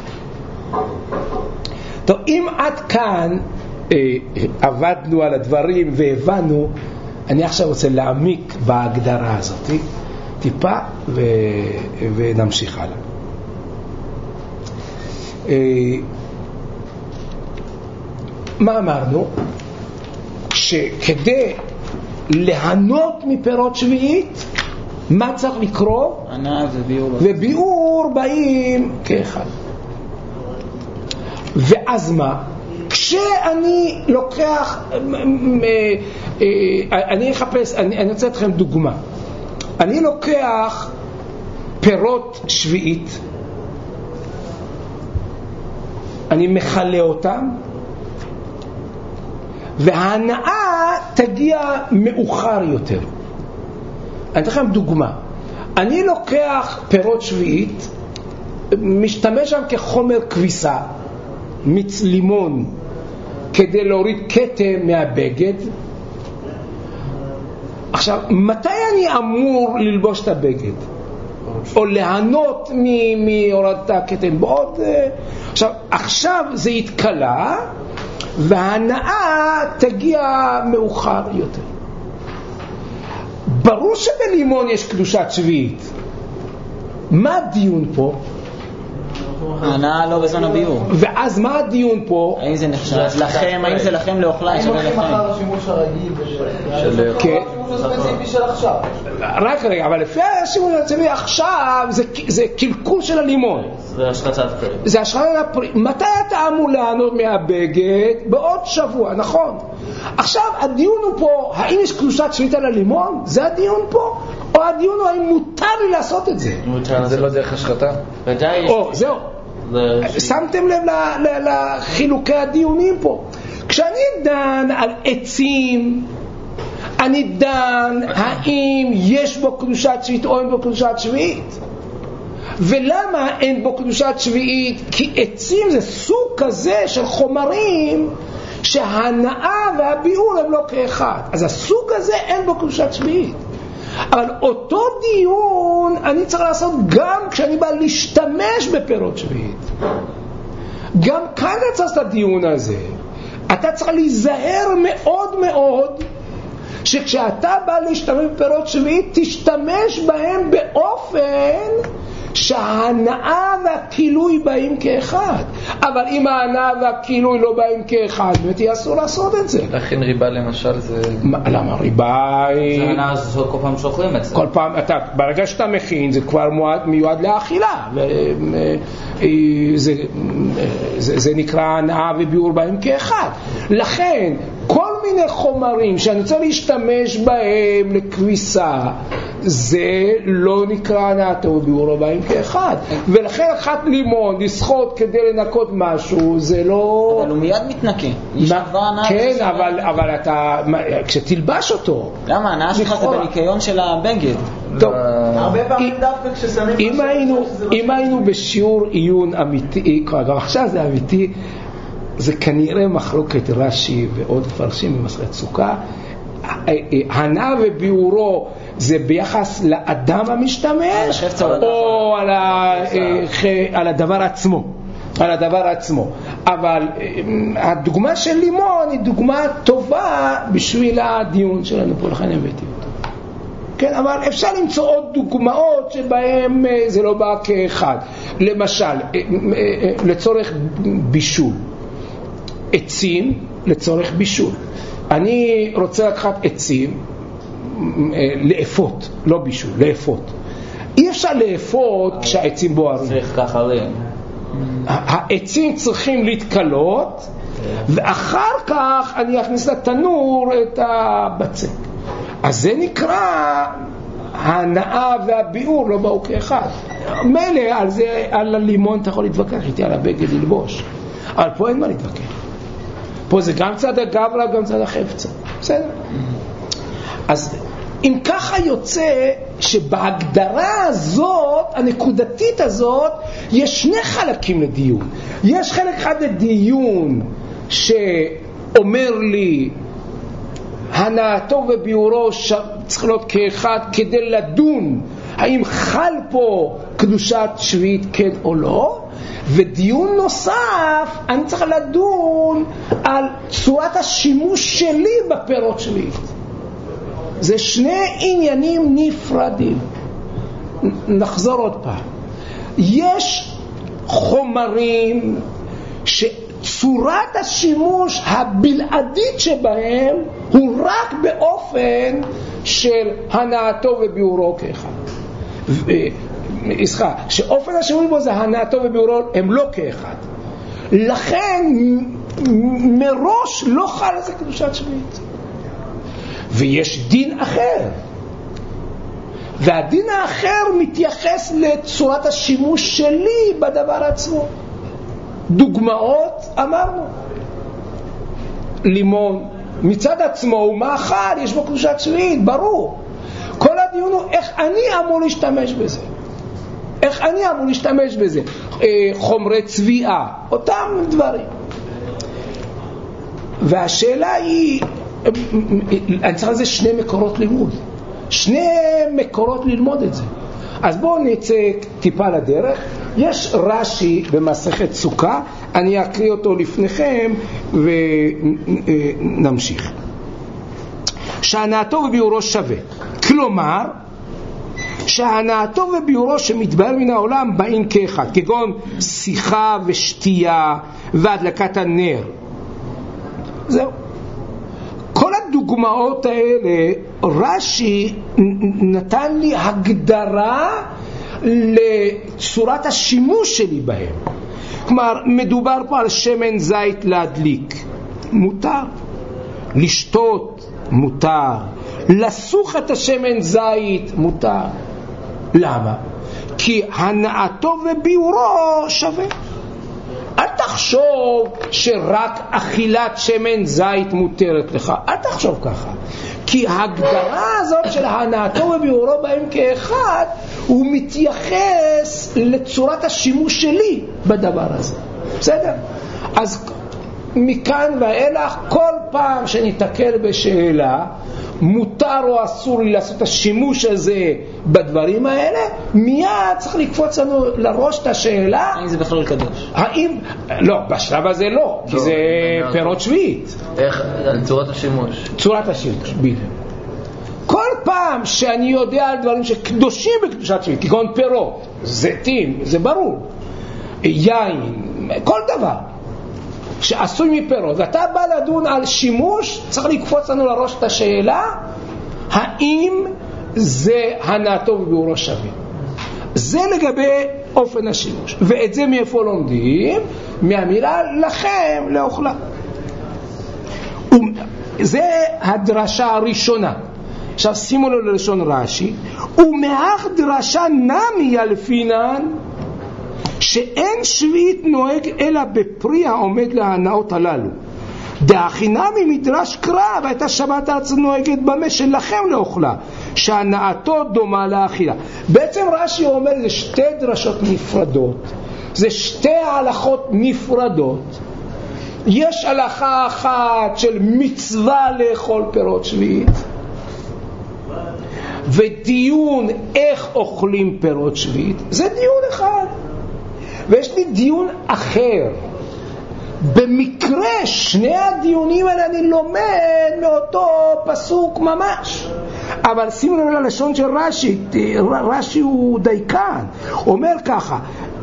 טוב, אם עד כאן אה, עבדנו על הדברים והבנו, אני עכשיו רוצה להעמיק בהגדרה הזאת טיפה ו... ונמשיך הלאה. אה, מה אמרנו? שכדי ליהנות מפירות שביעית, מה צריך לקרוא? הנאה וביאור. וביאור באים כאחד. ואז מה? כשאני לוקח, אני אחפש, אני, אני רוצה אתכם דוגמה. אני לוקח פירות שביעית, אני מחלה אותם, וההנאה תגיע מאוחר יותר. אני אתן לכם דוגמה. אני לוקח פירות שביעית, משתמש שם כחומר כביסה, מיץ לימון, כדי להוריד כתם מהבגד. עכשיו, מתי אני אמור ללבוש את הבגד? או ליהנות מהורדת הכתם? בעוד... עכשיו, עכשיו זה יתקלה, וההנאה תגיע מאוחר יותר. ברור שבלימון יש קדושת שביעית. מה הדיון פה? ההנאה לא בזמן הביור. ואז מה הדיון פה? האם זה נחשב לכם, האם זה לכם לאוכלה? האם הולכים אחר השימוש הרגיל של... כן. זה ספציפי של עכשיו. רק רגע, אבל לפי השימוש הרגיל עכשיו זה קלקול של הלימון. זה השחתת פרי. זה השחתת הפרי. מתי אתה אמור לענות מהבגד? בעוד שבוע, נכון. עכשיו הדיון הוא פה, האם יש קדושת שביעית על הלימון? זה הדיון פה? או הדיון הוא האם מותר לי לעשות את זה? זה לא דרך השחתה? או, זהו. שמתם לב לחילוקי הדיונים פה. כשאני דן על עצים, אני דן האם יש בו קדושת שביעית או אין בו קדושת שביעית. ולמה אין בו קדושת שביעית? כי עצים זה סוג כזה של חומרים שההנאה והביאור הם לא כאחד. אז הסוג הזה אין בו קדושת שביעית. אבל אותו דיון אני צריך לעשות גם כשאני בא להשתמש בפירות שביעית. גם כאן אתה צריך את הדיון הזה. אתה צריך להיזהר מאוד מאוד שכשאתה בא להשתמש בפירות שביעית תשתמש בהם באופן שההנאה והכילוי באים כאחד. אבל אם ההנאה והכילוי לא באים כאחד, באמת יהיה אסור לעשות את זה. לכן ריבה למשל זה... למה ריבה? זה הנאה, זה כל פעם שוכלים את זה. כל פעם, אתה, ברגע שאתה מכין, זה כבר מיועד לאכילה. זה, זה, זה נקרא הנאה וביאור באים כאחד. לכן, כל מיני חומרים שאני רוצה להשתמש בהם לכביסה, זה לא נקרא הנאתו וביאורו באים כאחד. ולכן אחת לימון לסחוט כדי לנקות משהו זה לא... אבל הוא מיד מתנקה. כן, אבל, אבל אתה כשתלבש אותו, למה? הנאה שלך זה בניקיון של הבגד. טוב, הרבה פעמים דווקא כששמים... אם היינו, אם היינו בשיעור עיון אמיתי, כבר עכשיו זה אמיתי, זה כנראה מחלוקת רש"י ועוד מפרשים במסכת סוכה. הנאה וביאורו זה ביחס לאדם המשתמש או על, ה, על הדבר עצמו, על הדבר עצמו. אבל הדוגמה של לימון היא דוגמה טובה בשביל הדיון שלנו פה, לכן הבאתי אותו. כן, אבל אפשר למצוא עוד דוגמאות שבהם זה לא בא כאחד. למשל, לצורך בישול, עצים לצורך בישול. אני רוצה לקחת עצים, לאפות, לא בישול, לאפות. אי אפשר לאפות כשהעצים בוערים. צריך ככה להם. העצים צריכים להתקלות, ואחר כך אני אכניס לתנור את הבצק. אז זה נקרא ההנאה והביאור לא באו כאחד. מילא על זה, על הלימון אתה יכול להתווכח איתי על הבגד ללבוש, אבל פה אין מה להתווכח. פה זה גם צד הגברה, גם צד החפצה. בסדר? אז אם ככה יוצא שבהגדרה הזאת, הנקודתית הזאת, יש שני חלקים לדיון. יש חלק אחד לדיון שאומר לי הנאתו וביאורו צריך להיות כאחד כדי לדון האם חל פה קדושת שביעית כן או לא, ודיון נוסף אני צריך לדון על צורת השימוש שלי בפירות שביעית. זה שני עניינים נפרדים. נחזור עוד פעם. יש חומרים שצורת השימוש הבלעדית שבהם הוא רק באופן של הנאתו וביאורו כאחד. סליחה, שאופן השימוש בו זה הנאתו וביאורו הם לא כאחד. לכן מראש לא חל על זה קדושת שביעית. ויש דין אחר, והדין האחר מתייחס לצורת השימוש שלי בדבר עצמו. דוגמאות אמרנו, לימון מצד עצמו הוא מאכל, יש בו קדושת שביעית, ברור. כל הדיון הוא איך אני אמור להשתמש בזה, איך אני אמור להשתמש בזה. חומרי צביעה, אותם דברים. והשאלה היא, אני צריך לזה שני מקורות לימוד, שני מקורות ללמוד את זה. אז בואו נצא טיפה לדרך. יש רש"י במסכת סוכה, אני אקריא אותו לפניכם ונמשיך. שהנאתו וביורו שווה, כלומר שהנאתו וביורו שמתבהר מן העולם באים כאחד, כגון שיחה ושתייה והדלקת הנר. זהו. כל הדוגמאות האלה רש"י נתן לי הגדרה לצורת השימוש שלי בהם. כלומר, מדובר פה על שמן זית להדליק, מותר. לשתות, מותר. לסוך את השמן זית, מותר. למה? כי הנאתו וביורו שווה. אל תחשוב שרק אכילת שמן זית מותרת לך, אל תחשוב ככה, כי ההגדרה הזאת של הנאתו וביורו בהם כאחד הוא מתייחס לצורת השימוש שלי בדבר הזה. בסדר? אז מכאן ואילך כל פעם שניתקל בשאלה מותר או אסור לי לעשות את השימוש הזה בדברים האלה, מיד צריך לקפוץ לנו לראש את השאלה האם זה בכלל קדוש? האם, לא, בשלב הזה לא, כי זה פירות שביעית. איך, צורת השימוש. צורת השימוש, בדיוק. כל פעם שאני יודע על דברים שקדושים בקדושת שביעית, כגון פירות, זיתים, זה ברור, יין, כל דבר שעשוי מפירות, ואתה בא לדון על שימוש, צריך לקפוץ לנו לראש את השאלה האם זה הנאתו וביורו שווה. זה לגבי אופן השימוש, ואת זה מאיפה לומדים? מהמילה לכם, לאוכלה. זה הדרשה הראשונה. עכשיו שימו לו ללשון רש"י, ומאח דרשה נמי אלפינן, שאין שביעית נוהג אלא בפרי העומד להנאות הללו. דאחינמי מדרש קרא, והייתה שבת הארץ נוהגת במה שלכם לאוכלה, שהנאתו דומה לאכילה. בעצם רש"י אומר זה שתי דרשות נפרדות, זה שתי הלכות נפרדות. יש הלכה אחת של מצווה לאכול פירות שביעית, ודיון איך אוכלים פירות שביעית, זה דיון אחד. ויש לי דיון אחר. במקרה שני הדיונים האלה אני לומד מאותו פסוק ממש. אבל שימו לב ללשון של רש"י, רש"י הוא דייקן, אומר ככה,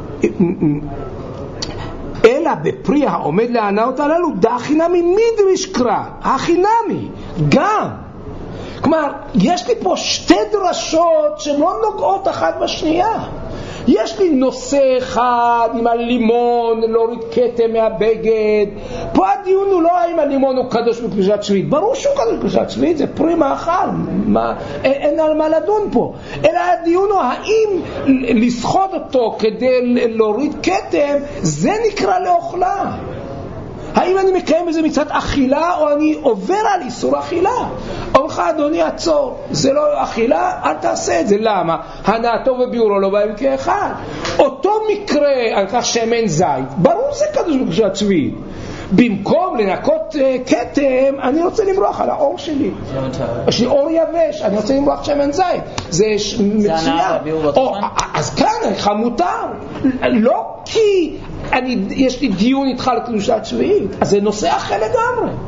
אלא בפרי העומד להנאות הללו דאחינמי מדרש קרא, החינמי גם. כלומר, יש לי פה שתי דרשות שהן לא נוגעות אחת בשנייה. יש לי נושא אחד עם הלימון, להוריד כתם מהבגד. פה הדיון הוא לא האם הלימון הוא קדוש בקדושת שביעית, ברור שהוא קדוש בקדושת שביעית, זה פרי מאכל, מה, אין, אין על מה לדון פה. אלא הדיון הוא האם לסחוט אותו כדי להוריד כתם, זה נקרא לאוכלה. האם אני מקיים בזה מצוות אכילה או אני עובר על איסור אכילה? אומר לך אדוני עצור, זה לא אכילה, אל תעשה את זה. למה? הנאתו וביורו לא באים כאחד. אותו מקרה על כך שמן זית, ברור זה קדוש בקדושת שביעית. במקום לנקות כתם, אני רוצה למרוח על האור שלי, יש לי אור יבש, אני רוצה למרוח שמן זית, זה מצוין. אז כאן לך מותר, לא כי אני, יש לי דיון איתך על קדושת שביעית, אז זה נושא אחר לגמרי.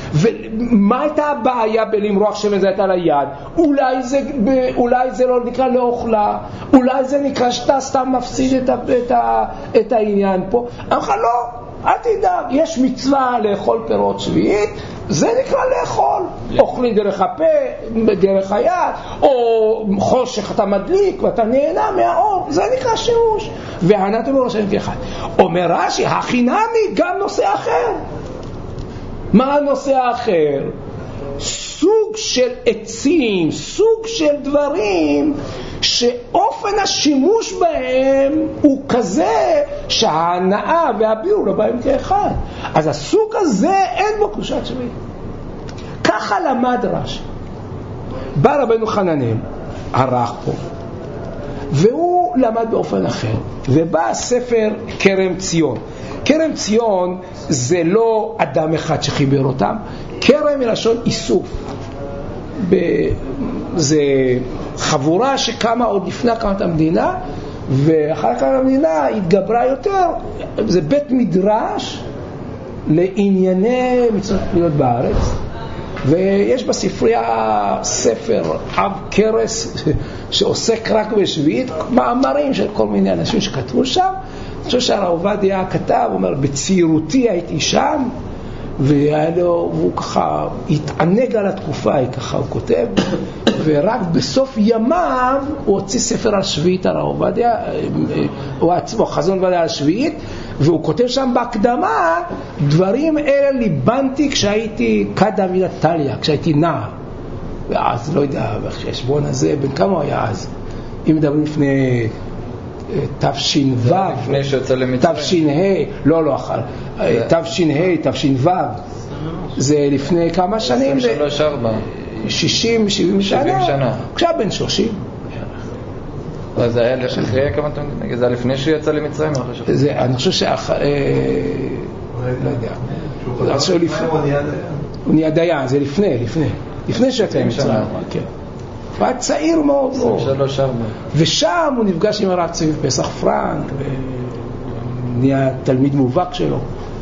ומה הייתה הבעיה בלמרוח שמן זית על היד? אולי זה, אולי זה לא נקרא לאוכלה, אולי זה נקרא שאתה סתם מפסיד את, ה, את, ה, את העניין פה. אני אומר לך, לא, אל תדאג, יש מצווה לאכול פירות שביעית, זה נקרא לאכול. אוכלים דרך הפה, דרך היד, או חושך אתה מדליק ואתה נהנה מהאור, זה נקרא שימוש. והנתם בראשם כאחד. אומר רש"י, החינמי גם נושא אחר. מה הנושא האחר? סוג של עצים, סוג של דברים שאופן השימוש בהם הוא כזה שההנאה והביאור לא באים כאחד. אז הסוג הזה אין בו קדושת שביעית. ככה למד רש"י. בא רבנו חננאל, ערך פה, והוא למד באופן אחר, ובא ספר כרם ציון. כרם ציון זה לא אדם אחד שחיבר אותם, כרם מלשון איסוף. זה חבורה שקמה עוד לפני הקמת המדינה, ואחר כך המדינה התגברה יותר. זה בית מדרש לענייני מצוות להיות בארץ, ויש בספרייה ספר עב קרס שעוסק רק בשביעית, מאמרים של כל מיני אנשים שכתבו שם. אני חושב שהרב עובדיה כתב, הוא אומר, בצעירותי הייתי שם, והוא ככה התענג על התקופה, ככה הוא כותב, ורק בסוף ימיו הוא הוציא ספר על שביעית, הרב עובדיה, הוא עצמו חזון ודאי על שביעית, והוא כותב שם בהקדמה, דברים אלה ליבנתי כשהייתי קדם מנטליה, כשהייתי נער. ואז לא יודע, בחשבון הזה, בין כמה הוא היה אז? אם מדברים לפני תש"ו, לפני שיוצא למצרים. תש"ה, לא, לא אחר, תש"ה, תש"ו, זה לפני כמה שנים? עשרים ושלוש ארבע. שישים, שבעים שנה. כשהיה בן שלושים. אז זה היה אחרי כמה אתה מבין? זה היה לפני שהוא יצא למצרים? אני חושב שאחרי, לא יודע. הוא נהיה דיין, זה לפני, לפני. לפני שיצא למצרים, כן. הוא היה צעיר מאוד. עשרים ושלוש ארבע. ושם הוא נפגש עם הרב צבי פסח פרנק, ונהיה תלמיד מובהק שלו.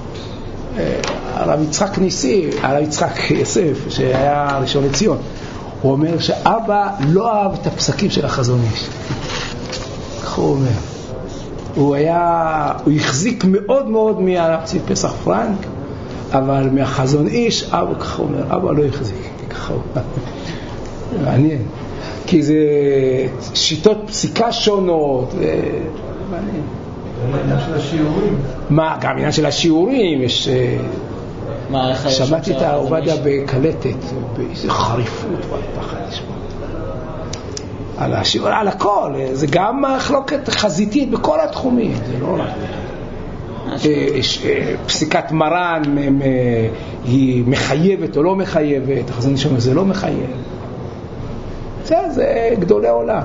הרב יצחק ניסי, הרב יצחק יוסף, שהיה ראשון לציון, הוא אומר שאבא לא אהב את הפסקים של החזון איש. כך הוא אומר. הוא היה, הוא החזיק מאוד מאוד מהרב צבי פסח פרנק, אבל מהחזון איש, אבא, כך הוא אומר, אבא לא החזיק. ככה הוא אומר. מעניין. כי זה שיטות פסיקה שונות, מעניין. גם העניין של השיעורים. מה, גם העניין של השיעורים, יש... שמעתי את העובדיה בקלטת, באיזו חריפות, פחד לשמוע. על השיעור, על הכל, זה גם מחלוקת חזיתית בכל התחומים, זה לא רק... פסיקת מרן היא מחייבת או לא מחייבת, החזון איש אומר זה לא מחייב. זה, זה גדולי עולם.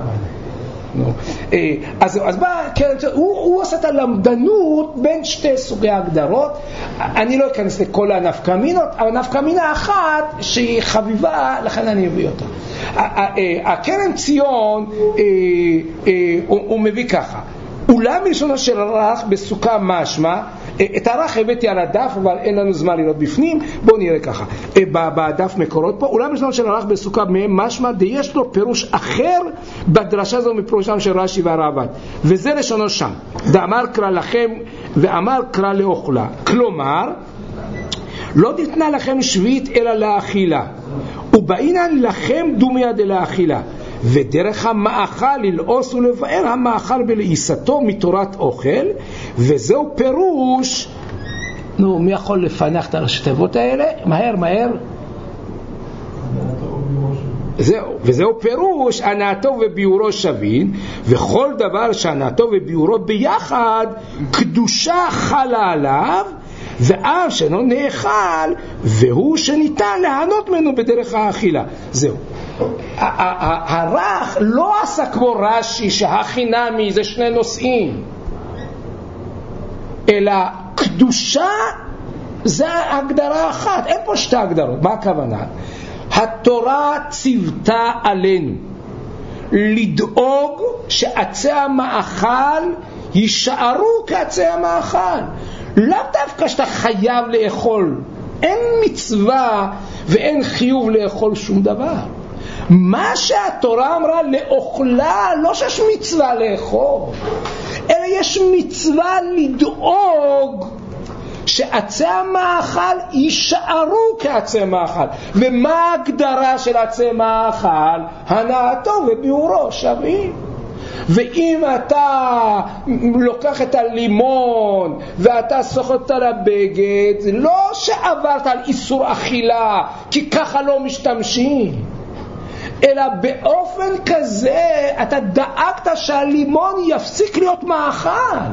אז, אז בא, כן, הוא, הוא עושה את הלמדנות בין שתי סוגי הגדרות. אני לא אכנס לכל הנפקמינות, אבל נפקמינה אחת שהיא חביבה, לכן אני אביא אותה. הכרם ציון הוא מביא ככה, אולם ראשונה של הרח בסוכה משמע, את הרח הבאתי על הדף אבל אין לנו זמן לראות בפנים, בואו נראה ככה בדף מקורות פה, אולם ראשונה של הרח בסוכה מהם משמע יש לו פירוש אחר בדרשה זו מפירושם של רש"י והרעב"ד, וזה לשונו שם, דאמר קרא לכם ואמר קרא לאוכלה, כלומר לא ניתנה לכם שביעית אלא לאכילה, ובאינן לכם דומיה דלאכילה, ודרך המאכל ללעוס ולבאר המאכל בלעיסתו מתורת אוכל, וזהו פירוש. נו, מי יכול לפנח את הרשתבות האלה? מהר, מהר. זהו, וזהו פירוש הנאתו וביורו שווין, וכל דבר שהנאתו וביורו ביחד קדושה חלה עליו, ואף שאינו נאכל והוא שניתן להנות ממנו בדרך האכילה. זהו, הרח לא עשה כמו רש"י שהחינמי זה שני נושאים, אלא קדושה זה הגדרה אחת, אין פה שתי הגדרות. מה הכוונה? התורה ציוותה עלינו לדאוג שעצי המאכל יישארו כעצי המאכל, לאו דווקא שאתה חייב לאכול אין מצווה ואין חיוב לאכול שום דבר. מה שהתורה אמרה לאוכלה, לא שיש מצווה לאכול, אלא יש מצווה לדאוג שעצי המאכל יישארו כעצי מאכל. ומה ההגדרה של עצי מאכל? הנאתו וביאורו שווים. ואם אתה לוקח את הלימון ואתה סוחט על הבגד, לא שעברת על איסור אכילה, כי ככה לא משתמשים, אלא באופן כזה אתה דאגת שהלימון יפסיק להיות מאכל.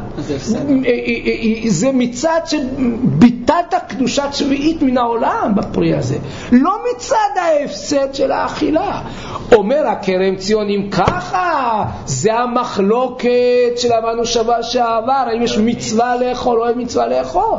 זה מצד שביטלת קדושת שביעית מן העולם בפרי הזה, לא מצד ההפסד של האכילה. אומר הכרם ציון, אם ככה, זה המחלוקת שלמדנו שבוע שעבר, האם יש מצווה לאכול או אין מצווה לאכול.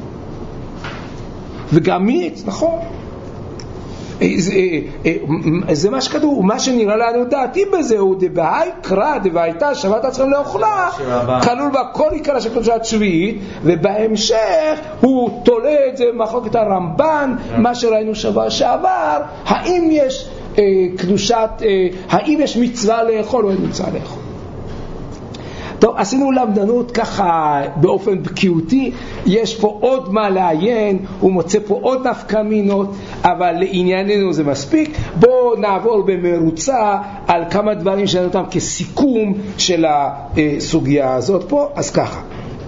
וגם מיץ, נכון, זה, זה מה שכתוב. מה שנראה לנו דעתי בזה הוא דבהי קרא דבהייתה שבת עצמם לאוכלה, כלול בה כל עיקרה של קדושת שביעית, ובהמשך הוא תולה את זה במחלוקת הרמב"ן, מה שראינו שבוע שעבר, האם יש אה, קדושת, אה, האם יש מצווה לאכול או אין מצווה לאכול. טוב, עשינו למדנות ככה באופן בקיאותי, יש פה עוד מה לעיין, הוא מוצא פה עוד נפקמינות, אבל לענייננו זה מספיק. בואו נעבור במרוצה על כמה דברים שלנו אותם כסיכום של הסוגיה הזאת פה. אז ככה,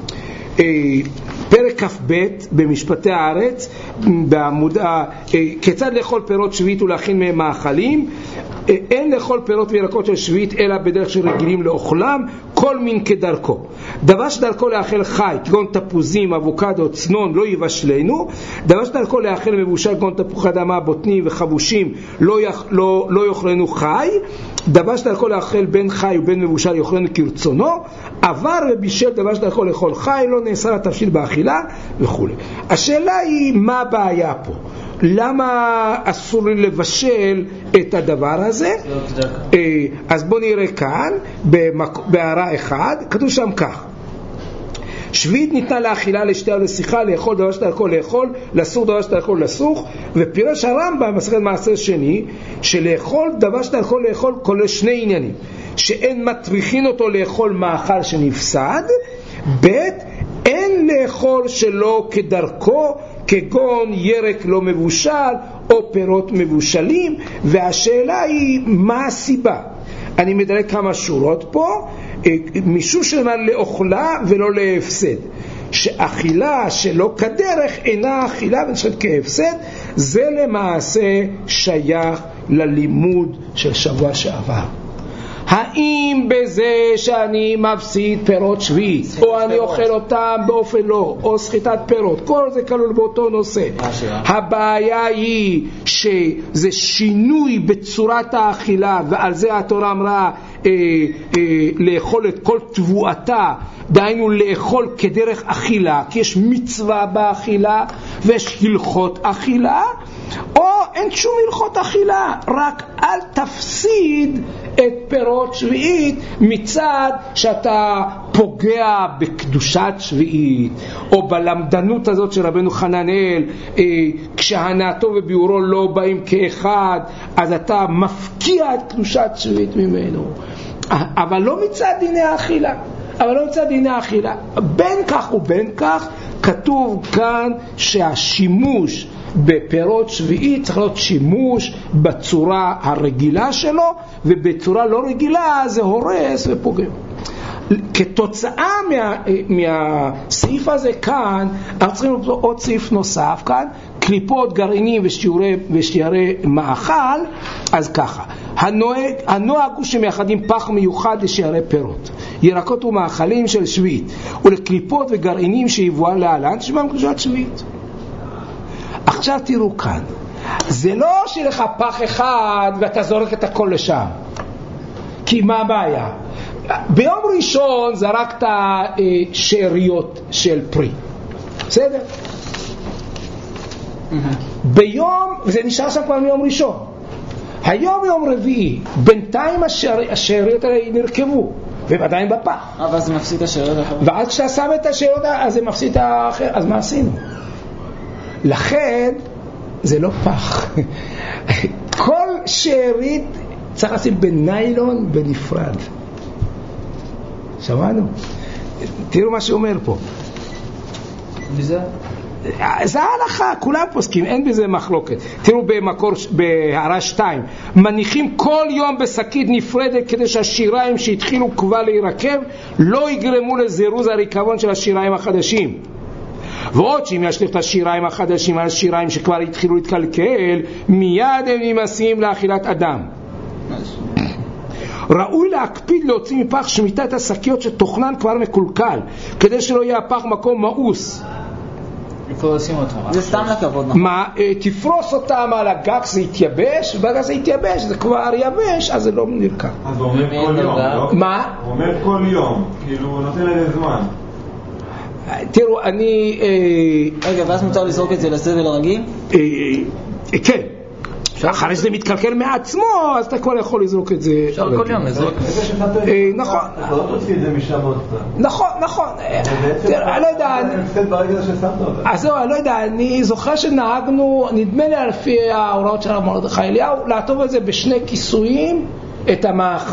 פרק כ"ב במשפטי הארץ, בעמוד כיצד לאכול פירות שביעית ולהכין מהם מאכלים. אין לאכול פירות וירקות של שביעית אלא בדרך של רגילים לאוכלם, כל מין כדרכו. דבר שדרכו לאכול חי, כגון תפוזים, אבוקדו, צנון, לא יבשלנו. דבר שדרכו לאכול מבושל, כגון תפוחי אדמה, בוטנים וחבושים, לא, יח, לא, לא יאכלנו חי. דבר שדרכו לאכול בין חי ובין מבושל יאכלנו כרצונו. עבר ובישל דבר שדרכו לאכול חי, לא נאסר התבשיל באכילה וכו'. השאלה היא, מה הבעיה פה? למה אסור לי לבשל את הדבר הזה? אז בוא נראה כאן בהערה אחד, כתוב שם כך: שביעית ניתנה לאכילה, לשתייה ולשיחה, לאכול דבר שדרכו לאכול, לסוך דבר שדרכו לסוך. ופירש הרמב"ם במסכת מעשר שני שלאכול דבר שדרכו לאכול כולל שני עניינים: שאין מטריחין אותו לאכול מאכל שנפסד, ב' אין לאכול שלא כדרכו, כגון ירק לא מבושל או פירות מבושלים. והשאלה היא, מה הסיבה? אני מדלג כמה שורות פה. משום שאומר לאוכלה ולא להפסד, שאכילה שלא כדרך אינה אכילה ונחשבת כהפסד. זה למעשה שייך ללימוד של שבוע שעבר. האם בזה שאני מפסיד פירות שביעית, או אני אוכל אותם באופן לא, או סחיטת פירות, כל זה כלול באותו נושא. הבעיה היא שזה שינוי בצורת האכילה, ועל זה התורה אמרה אה, אה, לאכול את כל תבואתה, דהיינו לאכול כדרך אכילה, כי יש מצווה באכילה ויש הלכות אכילה, או אין שום הלכות אכילה, רק אל תפסיד את פירות שביעית מצד שאתה פוגע בקדושת שביעית, או בלמדנות הזאת של רבנו חננאל, אה, כשהנאתו וביאורו לא באים כאחד, אז אתה מפקיע את קדושת שביעית ממנו. אבל לא מצד דיני האכילה, אבל לא מצד דיני האכילה. בין כך ובין כך כתוב כאן שהשימוש בפירות שביעית צריך להיות שימוש בצורה הרגילה שלו, ובצורה לא רגילה זה הורס ופוגם. כתוצאה מה, מהסעיף הזה כאן, אנחנו צריכים עוד סעיף נוסף כאן, קליפות, גרעינים ושיירי, ושיירי מאכל. אז ככה, הנוהג, הנוהג הוא שמייחדים פח מיוחד לשיירי פירות, ירקות ומאכלים של שביעית, ולקליפות וגרעינים שיבואן להלן, שבהם קדושת שביעית. עכשיו תראו כאן, זה לא שלך פח אחד ואתה זורק את הכל לשם, כי מה הבעיה? ביום ראשון זרקת אה, שאריות של פרי, בסדר? ביום, וזה נשאר שם כבר מיום ראשון, היום יום רביעי, בינתיים השאר, השאריות האלה נרכבו והם עדיין בפח, אבל זה מפסיד השאריות האחרות, ואז כשאתה שם את השאריות אז זה מפסיד האחר. אז מה עשינו? לכן זה לא פח. כל שארית צריך לשים בניילון בנפרד. שמענו? תראו מה שאומר פה. וזה? זה ההלכה, כולם פוסקים, אין בזה מחלוקת. תראו במקור, בהערה שתיים, מניחים כל יום בשקית נפרדת כדי שהשיריים שהתחילו כבר להירקב לא יגרמו לזירוז הריקבון של השיריים החדשים. ועוד שאם ישליך את השיריים החדשים על השיריים שכבר התחילו להתקלקל, מיד הם נמאסים לאכילת אדם. ראוי להקפיד להוציא מפח שמיטה את השקיות שתוכנן כבר מקולקל, כדי שלא יהיה הפח מקום מאוס. איפה עושים אותם? זה סתם לכבוד, נכון? מה, תפרוס אותם על הגג, זה יתייבש, ובגלל זה יתייבש, זה כבר יבש, אז זה לא נרקע. אז הוא אומר כל יום, לא? מה? הוא אומר כל יום, כאילו הוא נותן לזה זמן. תראו, אני... רגע, ואז מותר לזרוק את זה לזבל הרגיל? כן. אחרי שזה מתקלקל מעצמו, אז אתה כבר יכול לזרוק את זה. אפשר כל יום לזרוק. נכון. אתה לא תוציא את זה משם עוד קצת. נכון, נכון. אני לא יודע. אז זהו, אני לא יודע, אני זוכר שנהגנו, נדמה לי לפי ההוראות של מרדכי אליהו, לעטוף את זה בשני כיסויים, את המאכל,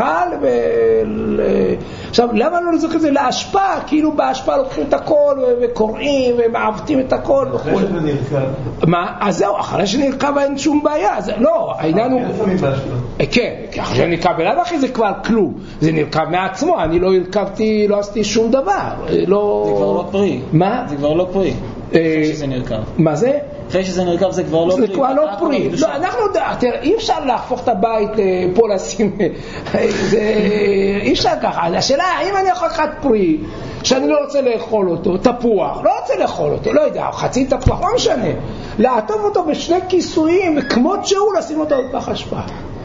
עכשיו, למה לא לזרוק את זה להשפעה? כאילו בהשפעה לוקחים את הכל וקוראים ומעוותים את הכל. אחרי שזה נרכב. מה? אז זהו, אחרי שנרכב אין שום בעיה. לא, העניין הוא... כן, אחרי שנרכב בלב אחי זה כבר כלום. זה נרכב מעצמו, אני לא הרכבתי, לא עשיתי שום דבר. זה כבר לא פרי. מה? זה כבר לא פרי. אחרי שזה נרכב. מה זה? אחרי שזה נרכב זה כבר לא פרי. זה כבר לא פרי. לא, אנחנו, תראה, אי אפשר להפוך את הבית פה לשים, אי אפשר ככה. השאלה, האם אני יכול לקחת פרי, שאני לא רוצה לאכול אותו, תפוח, לא רוצה לאכול אותו, לא יודע, חצי תפוח, לא משנה. לעטוף אותו בשני כיסויים, וכמות שהוא לשים אותו בפח אשפה.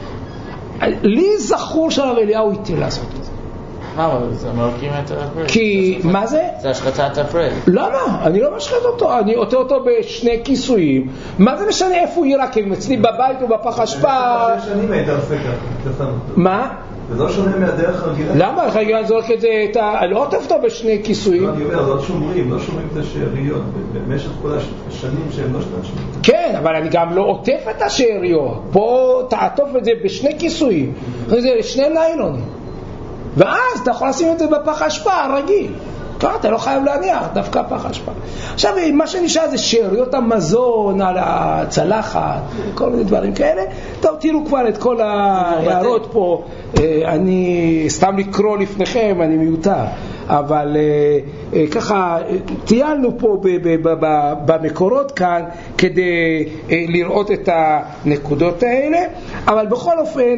לי זכור שהרב אליהו איתי לעשות את זה. מה, אבל זה מרקים את הפרי. כי, מה זה? זה השחטת הפרי. למה? אני לא משחט אותו, אני עוטה אותו בשני כיסויים. מה זה משנה איפה הוא ירקם? אצלי בבית או בפח אשפה? שש שנים היית עושה ככה. מה? זה לא שונה מהדרך הרגילה. למה? אני זורק את זה, אני לא עוטה אותו בשני כיסויים. אני אומר, לא שומרים, לא שומרים את השאריות במשך כל השנים שהם לא שנת שנים. כן, אבל אני גם לא עוטף את השאריות. פה תעטוף את זה בשני כיסויים. זה שני ניילונים. ואז אתה יכול לשים את זה בפח אשפה הרגיל. כבר אתה לא חייב להניח, דווקא פח אשפה. עכשיו, מה שנשאר זה שאריות המזון על הצלחת, כל מיני דברים כאלה. טוב, תראו כבר את כל ההערות פה. אני סתם לקרוא לפניכם, אני מיותר. אבל ככה, טיילנו פה במקורות כאן כדי לראות את הנקודות האלה. אבל בכל אופן,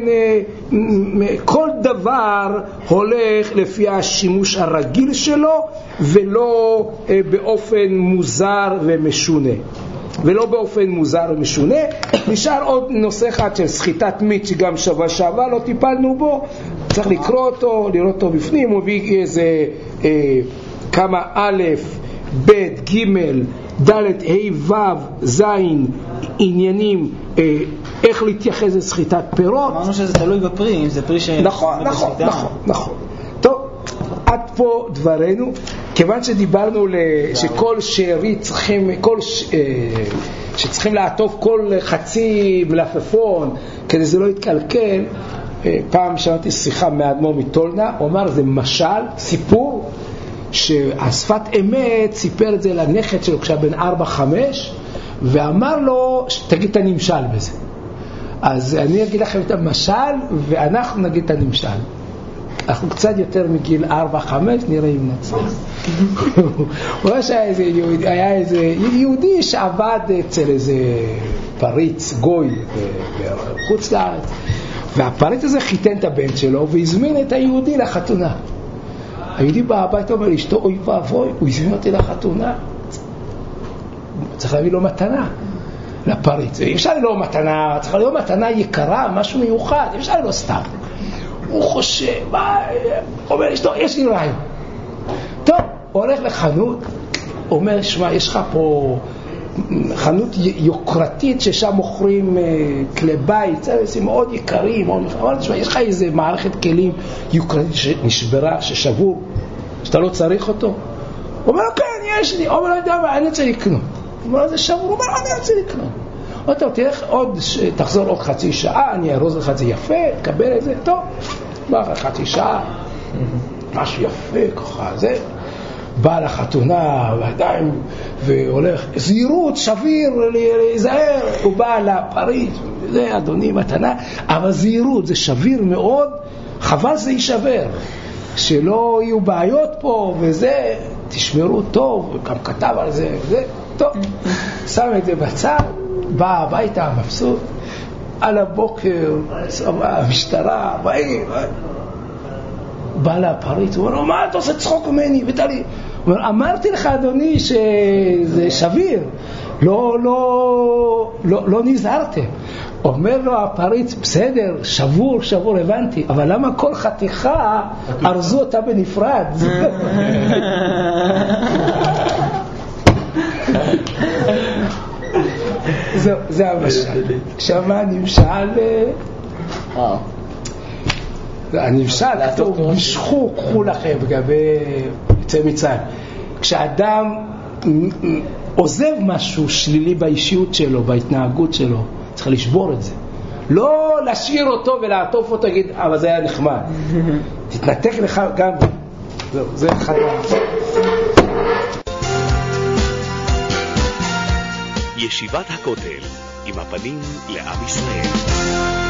כל דבר הולך לפי השימוש הרגיל שלו, ולא באופן מוזר ומשונה. ולא באופן מוזר ומשונה. נשאר עוד נושא אחד של סחיטת מיץ, שגם שבוע שעבר לא טיפלנו בו. צריך לקרוא אותו, לראות אותו בפנים. הוא מביא איזה אה, כמה א', ב', ג', ד', ה', ו', ז', עניינים, אה, איך להתייחס לסחיטת פירות. אמרנו שזה תלוי בפרי, אם זה פרי ש... נכון, נכון, נכון, נכון. טוב, עד פה דברנו. כיוון שדיברנו שכל שארית צריכים, כל ש... שצריכים לעטוף כל חצי מלפפון כדי זה לא יתקלקל. פעם שמעתי שיחה מאדמו"ר מטולנה, הוא אמר זה משל, סיפור שהשפת אמת סיפר את זה לנכד שלו כשהיה בן ארבע חמש, ואמר לו תגיד את הנמשל בזה. אז אני אגיד לכם את המשל ואנחנו נגיד את הנמשל. אנחנו קצת יותר מגיל ארבע חמש, נראה אם נצליח. הוא היה איזה יהודי, היה איזה יהודי שעבד אצל איזה פריץ גוי בחוץ לארץ, והפריץ הזה חיתן את הבן שלו והזמין את היהודי לחתונה. היהודי בא הביתה ואומר לאשתו, אוי ואבוי, הוא הזמין אותי לחתונה, צריך להביא לו מתנה לפריץ. אי אפשר לו מתנה, צריך לו מתנה יקרה, משהו מיוחד, אי אפשר לו סתם. הוא חושב, מה, אומר לאשתו, יש לי רעיון. טוב, הוא הולך לחנות, אומר, שמע, יש לך פה חנות יוקרתית ששם מוכרים כלי בית, זה מאוד יקרים, מאוד יקרים. אבל תשמע, יש לך איזה מערכת כלים יוקרתית שנשברה, ששבור, שאתה לא צריך אותו? הוא אומר, כן, יש לי. הוא אומר, לא יודע מה, אני רוצה לקנות. הוא אומר, זה שבור, הוא אומר, אני רוצה לקנות. עוד טוב, תלך עוד, תחזור עוד חצי שעה, אני ארוז לך את זה יפה, תקבל את זה, טוב. בא חצי שעה, משהו יפה, ככה, זה. בא לחתונה, ועדיין, והולך, זהירות, שביר, להיזהר, הוא בא לפריז, זה אדוני מתנה, אבל זהירות, זה שביר מאוד, חבל זה יישבר, שלא יהיו בעיות פה, וזה, תשמרו טוב, גם כתב על זה, וזה, טוב, שם את זה בצד, בא הביתה, מבסוט, על הבוקר, המשטרה, בעיר, בא לפריץ, הוא אומר, מה אתה עושה צחוק ממני? ותלי, הוא אומר, אמרתי לך אדוני שזה שביר, לא, לא, לא, לא נזהרתם. אומר לו הפריץ, בסדר, שבור, שבור, הבנתי, אבל למה כל חתיכה ארזו אותה בנפרד? זה, זה המשל. עכשיו מה נמשל? אה. הנמשל, כתוב, משכו, קחו לכם לגבי יצא מצרים. כשאדם עוזב משהו שלילי באישיות שלו, בהתנהגות שלו, צריך לשבור את זה. לא להשאיר אותו ולעטוף אותו, תגיד, אבל זה היה נחמד. תתנתק לך גם. זהו, זה אחד. ישיבת הכותל, עם הפנים לעם ישראל.